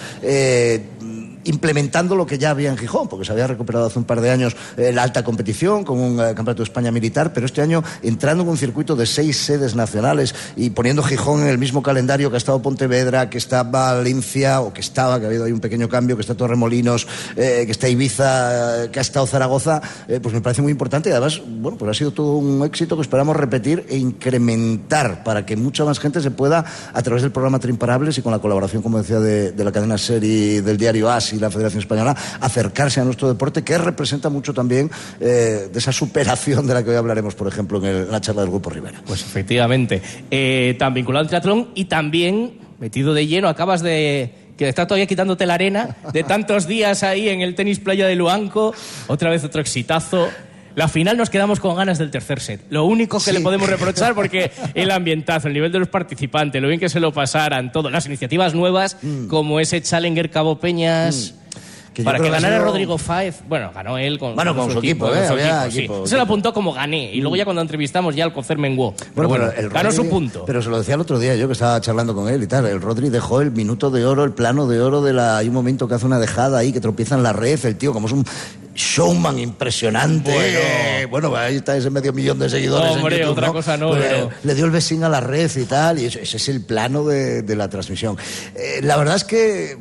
implementando lo que ya había en Gijón, porque se había recuperado hace un par de años la alta competición con un Campeonato de España militar, pero este año entrando en un circuito de 6 sedes nacionales y poniendo Gijón en el mismo calendario que ha estado Pontevedra, que está Valencia, o que estaba, que ha habido ahí un pequeño cambio, que está Torremolinos, que está Ibiza, que ha estado Zaragoza, pues me parece muy importante y además, bueno, pues ha sido todo un éxito que esperamos repetir e incrementar para que mucha más gente se pueda, a través del programa Trimparables y con la colaboración, como decía, de la cadena SER y del Diario AS y la Federación Española, acercarse a nuestro deporte, que representa mucho también de esa superación de la que hoy hablaremos, por ejemplo, en la charla del Grupo Rivera. Pues efectivamente, tan vinculado al triatlón y también metido de lleno, acabas de... que está todavía quitándote la arena de tantos días ahí en el tenis playa de Luanco, otra vez otro exitazo. La final nos quedamos con ganas del tercer set. Lo único que le podemos reprochar, porque el ambientazo, el nivel de los participantes, lo bien que se lo pasaran, todas las iniciativas nuevas, como ese Challenger Cabo Peñas... Para que ganara Rodrigo Fáez. Bueno, ganó él con su equipo. Había equipo. Sí. Se lo apuntó como gané. Y luego ya cuando entrevistamos ya Alcocer menguó. Bueno, ganó su punto. Pero se lo decía el otro día yo, que estaba charlando con él y tal. El Rodri dejó el minuto de oro, el plano de oro hay un momento que hace una dejada ahí, que tropieza en la red. El tío, como es un showman impresionante. Bueno, ahí está ese 500.000 de seguidores. No, hombre, en YouTube, otra cosa no. Pero... Le dio el besín a la red y tal. Y ese es el plano de la transmisión. La verdad es que...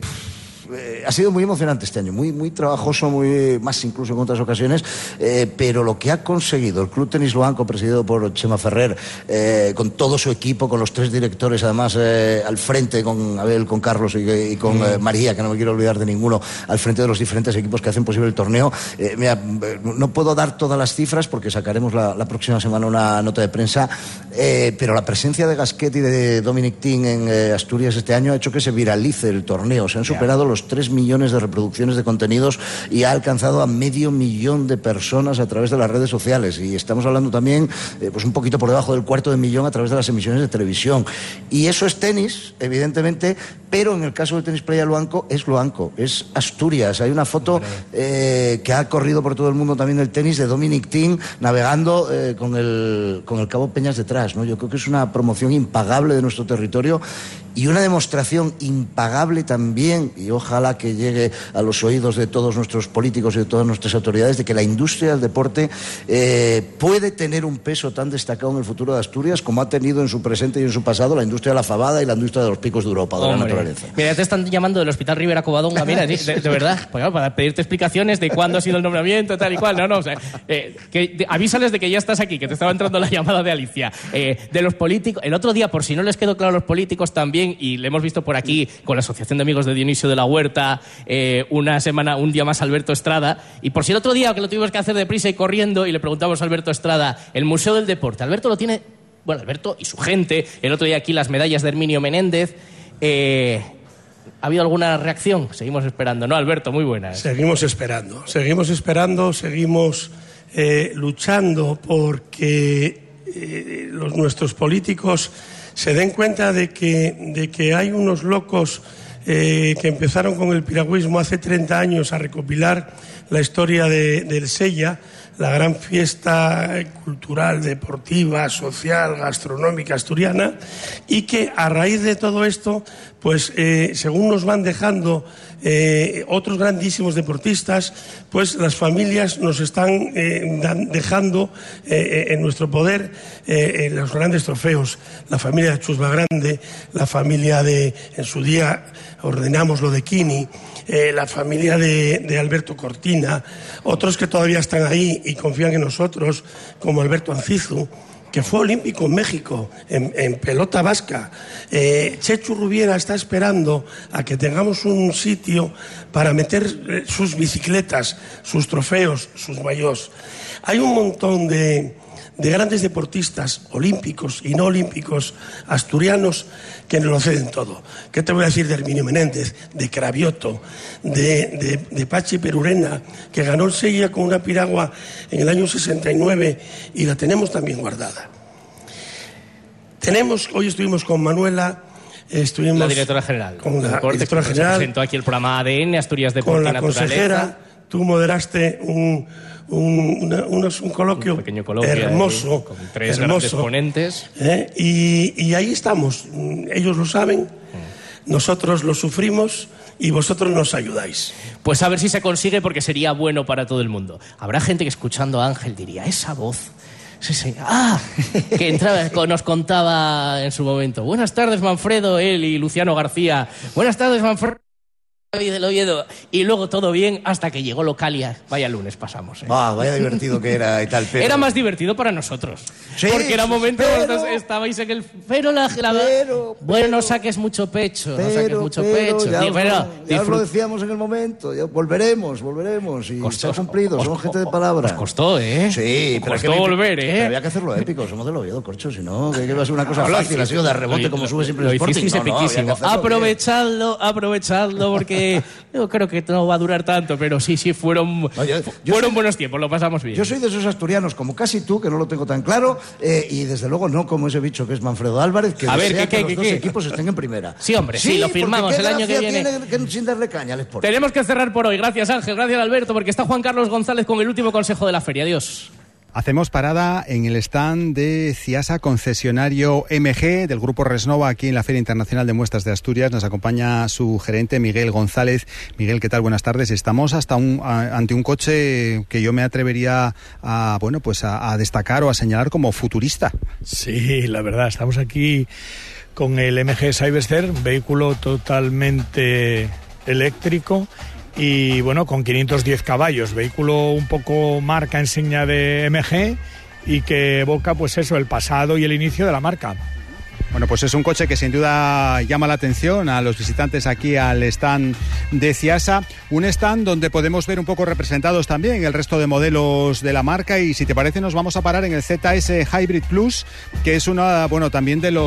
ha sido muy emocionante este año, muy trabajoso, muy más incluso en otras ocasiones, pero lo que ha conseguido el Club Tenis Luanco, presidido por Chema Ferrer, con todo su equipo, con los 3 directores además al frente, con Abel, con Carlos y con María, que no me quiero olvidar de ninguno, al frente de los diferentes equipos que hacen posible el torneo. Mira, no puedo dar todas las cifras porque sacaremos la próxima semana una nota de prensa, pero la presencia de Gasquet y de Dominic Thiem en Asturias este año ha hecho que se viralice el torneo. Se han superado los 3 millones de reproducciones de contenidos y ha alcanzado a 500.000 de personas a través de las redes sociales, y estamos hablando también pues un poquito por debajo del 250.000 a través de las emisiones de televisión, y eso es tenis, evidentemente, pero en el caso del tenis playa Luanco, es Asturias. Hay una foto que ha corrido por todo el mundo también del tenis, de Dominic Thiem navegando con el Cabo Peñas detrás, ¿no? Yo creo que es una promoción impagable de nuestro territorio y una demostración impagable también, y ojalá que llegue a los oídos de todos nuestros políticos y de todas nuestras autoridades, de que la industria del deporte puede tener un peso tan destacado en el futuro de Asturias como ha tenido en su presente y en su pasado la industria de la fabada y la industria de los picos de Europa, de la naturaleza. Mira, te están llamando del Hospital Rivera Covadonga, mira, de verdad, pues, claro, para pedirte explicaciones de cuándo ha sido el nombramiento, tal y cual. No, o sea, avísales de que ya estás aquí, que te estaba entrando la llamada de Alicia. De los políticos, el otro día, por si no les quedó claro a los políticos también, y le hemos visto por aquí con la Asociación de Amigos de Dionisio de la Huerta, un día más Alberto Estrada, y por si el otro día que lo tuvimos que hacer deprisa y corriendo y le preguntamos a Alberto Estrada, el Museo del Deporte, Alberto lo tiene, bueno, Alberto y su gente, el otro día aquí las medallas de Herminio Menéndez, ¿Ha habido alguna reacción? Seguimos esperando, ¿no, Alberto? Muy buenas. Seguimos esperando, seguimos luchando porque nuestros políticos se den cuenta de que hay unos locos que empezaron con el piragüismo hace 30 años a recopilar la historia del Sella, la gran fiesta cultural, deportiva, social, gastronómica asturiana, y que a raíz de todo esto, pues según nos van dejando otros grandísimos deportistas, pues las familias nos están dejando en nuestro poder los grandes trofeos. La familia de Chusma Grande, la familia en su día ordenamos lo de Kini, la familia de Alberto Cortina, otros que todavía están ahí y confían en nosotros, como Alberto Ancizu, que fue olímpico en México, en pelota vasca. Chechu Rubiera está esperando a que tengamos un sitio para meter sus bicicletas, sus trofeos, sus maillot. Hay un montón de grandes deportistas olímpicos y no olímpicos asturianos que nos lo ceden todo. ¿Qué te voy a decir de Herminio Menéndez, de Cravioto, de Pachi Perurena, que ganó el Sella con una piragua en el año 69 y la tenemos también guardada? Hoy estuvimos con Manuela, la directora general. Con la directora general. Se presentó aquí el programa ADN, Asturias Deporte y Naturaleza. Con la consejera, tú moderaste un coloquio, un pequeño coloquio hermoso, con 3 grandes ponentes. Y ahí estamos. Ellos lo saben, nosotros lo sufrimos y vosotros nos ayudáis. Pues a ver si se consigue, porque sería bueno para todo el mundo. Habrá gente que escuchando a Ángel diría, esa voz... Sí. Que entraba, nos contaba en su momento. Buenas tardes, Manfredo, él y Luciano García. Buenas tardes, Manfredo del Oviedo. Y luego todo bien hasta que llegó Localia. Vaya lunes pasamos. Vaya divertido que era y tal. Pero... Era más divertido para nosotros. Sí, porque era un momento cuando estabais en el... Bueno, no saques mucho pecho. Ya lo decíamos en el momento. Ya volveremos. Y está cumplido. Somos gente de palabra. Nos costó, ¿eh? Sí. Nos costó volver, ¿eh? Pero había que hacerlo épico. Somos del Oviedo, Corcho. Si no, que va a ser una cosa fácil. Ha sido de rebote como sube siempre el Sporting. Aprovechadlo, porque yo creo que no va a durar tanto, pero sí, fueron buenos tiempos, lo pasamos bien. Yo soy de esos asturianos, como casi tú, que no lo tengo tan claro, y desde luego no como ese bicho que es Manfredo Álvarez, que desea que los dos equipos estén en primera. Sí, hombre, sí, lo firmamos el año que viene. Que sin darle caña al Sporting. Tenemos que cerrar por hoy. Gracias, Ángel, gracias, Alberto, porque está Juan Carlos González con el último consejo de la feria. Adiós. Hacemos parada en el stand de Ciasa, concesionario MG del Grupo Resnova aquí en la Feria Internacional de Muestras de Asturias. Nos acompaña su gerente Miguel González. Miguel, ¿qué tal? Buenas tardes. Estamos ante un coche que yo me atrevería a destacar o a señalar como futurista. Sí, la verdad, estamos aquí con el MG Cyberster, vehículo totalmente eléctrico. Y bueno, con 510 caballos, vehículo un poco marca insignia de MG y que evoca pues eso, el pasado y el inicio de la marca. Bueno, pues es un coche que sin duda llama la atención a los visitantes aquí al stand de Ciasa. Un stand donde podemos ver un poco representados también el resto de modelos de la marca, y si te parece nos vamos a parar en el ZS Hybrid Plus, que es una, también de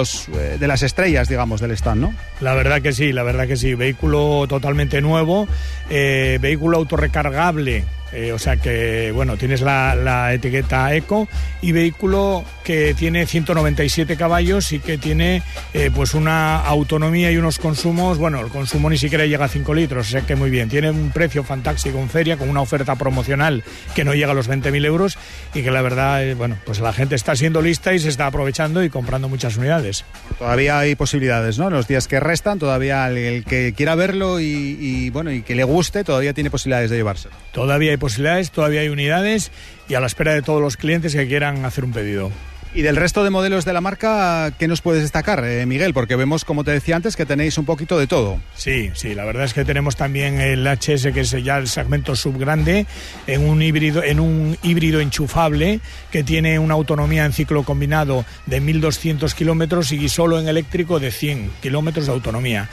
las estrellas, digamos, del stand, ¿no? La verdad que sí, vehículo totalmente nuevo, vehículo autorrecargable. O sea que, tienes la etiqueta Eco, y vehículo que tiene 197 caballos y que tiene pues una autonomía y unos consumos, el consumo ni siquiera llega a 5 litros, o sea que muy bien. Tiene un precio fantástico en feria, con una oferta promocional que no llega a los 20.000 euros y que la verdad, pues la gente está siendo lista y se está aprovechando y comprando muchas unidades. Todavía hay posibilidades, ¿no? Los días que restan, todavía el que quiera verlo y que le guste, todavía tiene posibilidades de llevárselo. Todavía hay posibilidades, todavía hay unidades, y a la espera de todos los clientes que quieran hacer un pedido. Y del resto de modelos de la marca, ¿qué nos puedes destacar, Miguel? Porque vemos, como te decía antes, que tenéis un poquito de todo. Sí, la verdad es que tenemos también el HS, que es ya el segmento subgrande, en un híbrido enchufable que tiene una autonomía en ciclo combinado de 1.200 kilómetros y solo en eléctrico de 100 kilómetros de autonomía.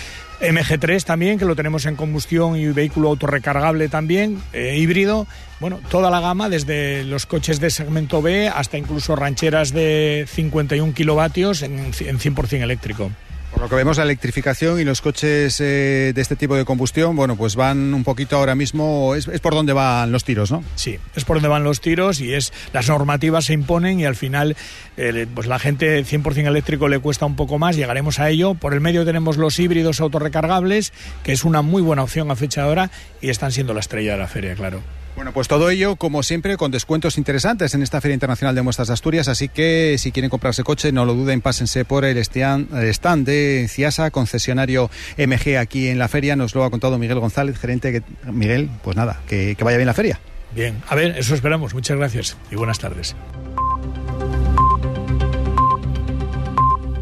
MG3 también, que lo tenemos en combustión y vehículo autorrecargable también, híbrido. Toda la gama, desde los coches de segmento B hasta incluso rancheras de 51 kilovatios en 100% eléctrico. Por lo que vemos, la electrificación y los coches de este tipo de combustión, bueno, pues van un poquito ahora mismo, es por donde van los tiros, ¿no? Sí, es por donde van los tiros y las normativas se imponen y al final pues la gente 100% eléctrico le cuesta un poco más, llegaremos a ello. Por el medio tenemos los híbridos autorrecargables, que es una muy buena opción a fecha de ahora y están siendo la estrella de la feria, claro. Bueno, pues todo ello, como siempre, con descuentos interesantes en esta Feria Internacional de Muestras de Asturias, así que si quieren comprarse coche, no lo duden, pásense por el stand de Ciasa, concesionario MG aquí en la feria. Nos lo ha contado Miguel González, gerente. Miguel, pues nada, que vaya bien la feria. Bien, a ver, eso esperamos. Muchas gracias y buenas tardes.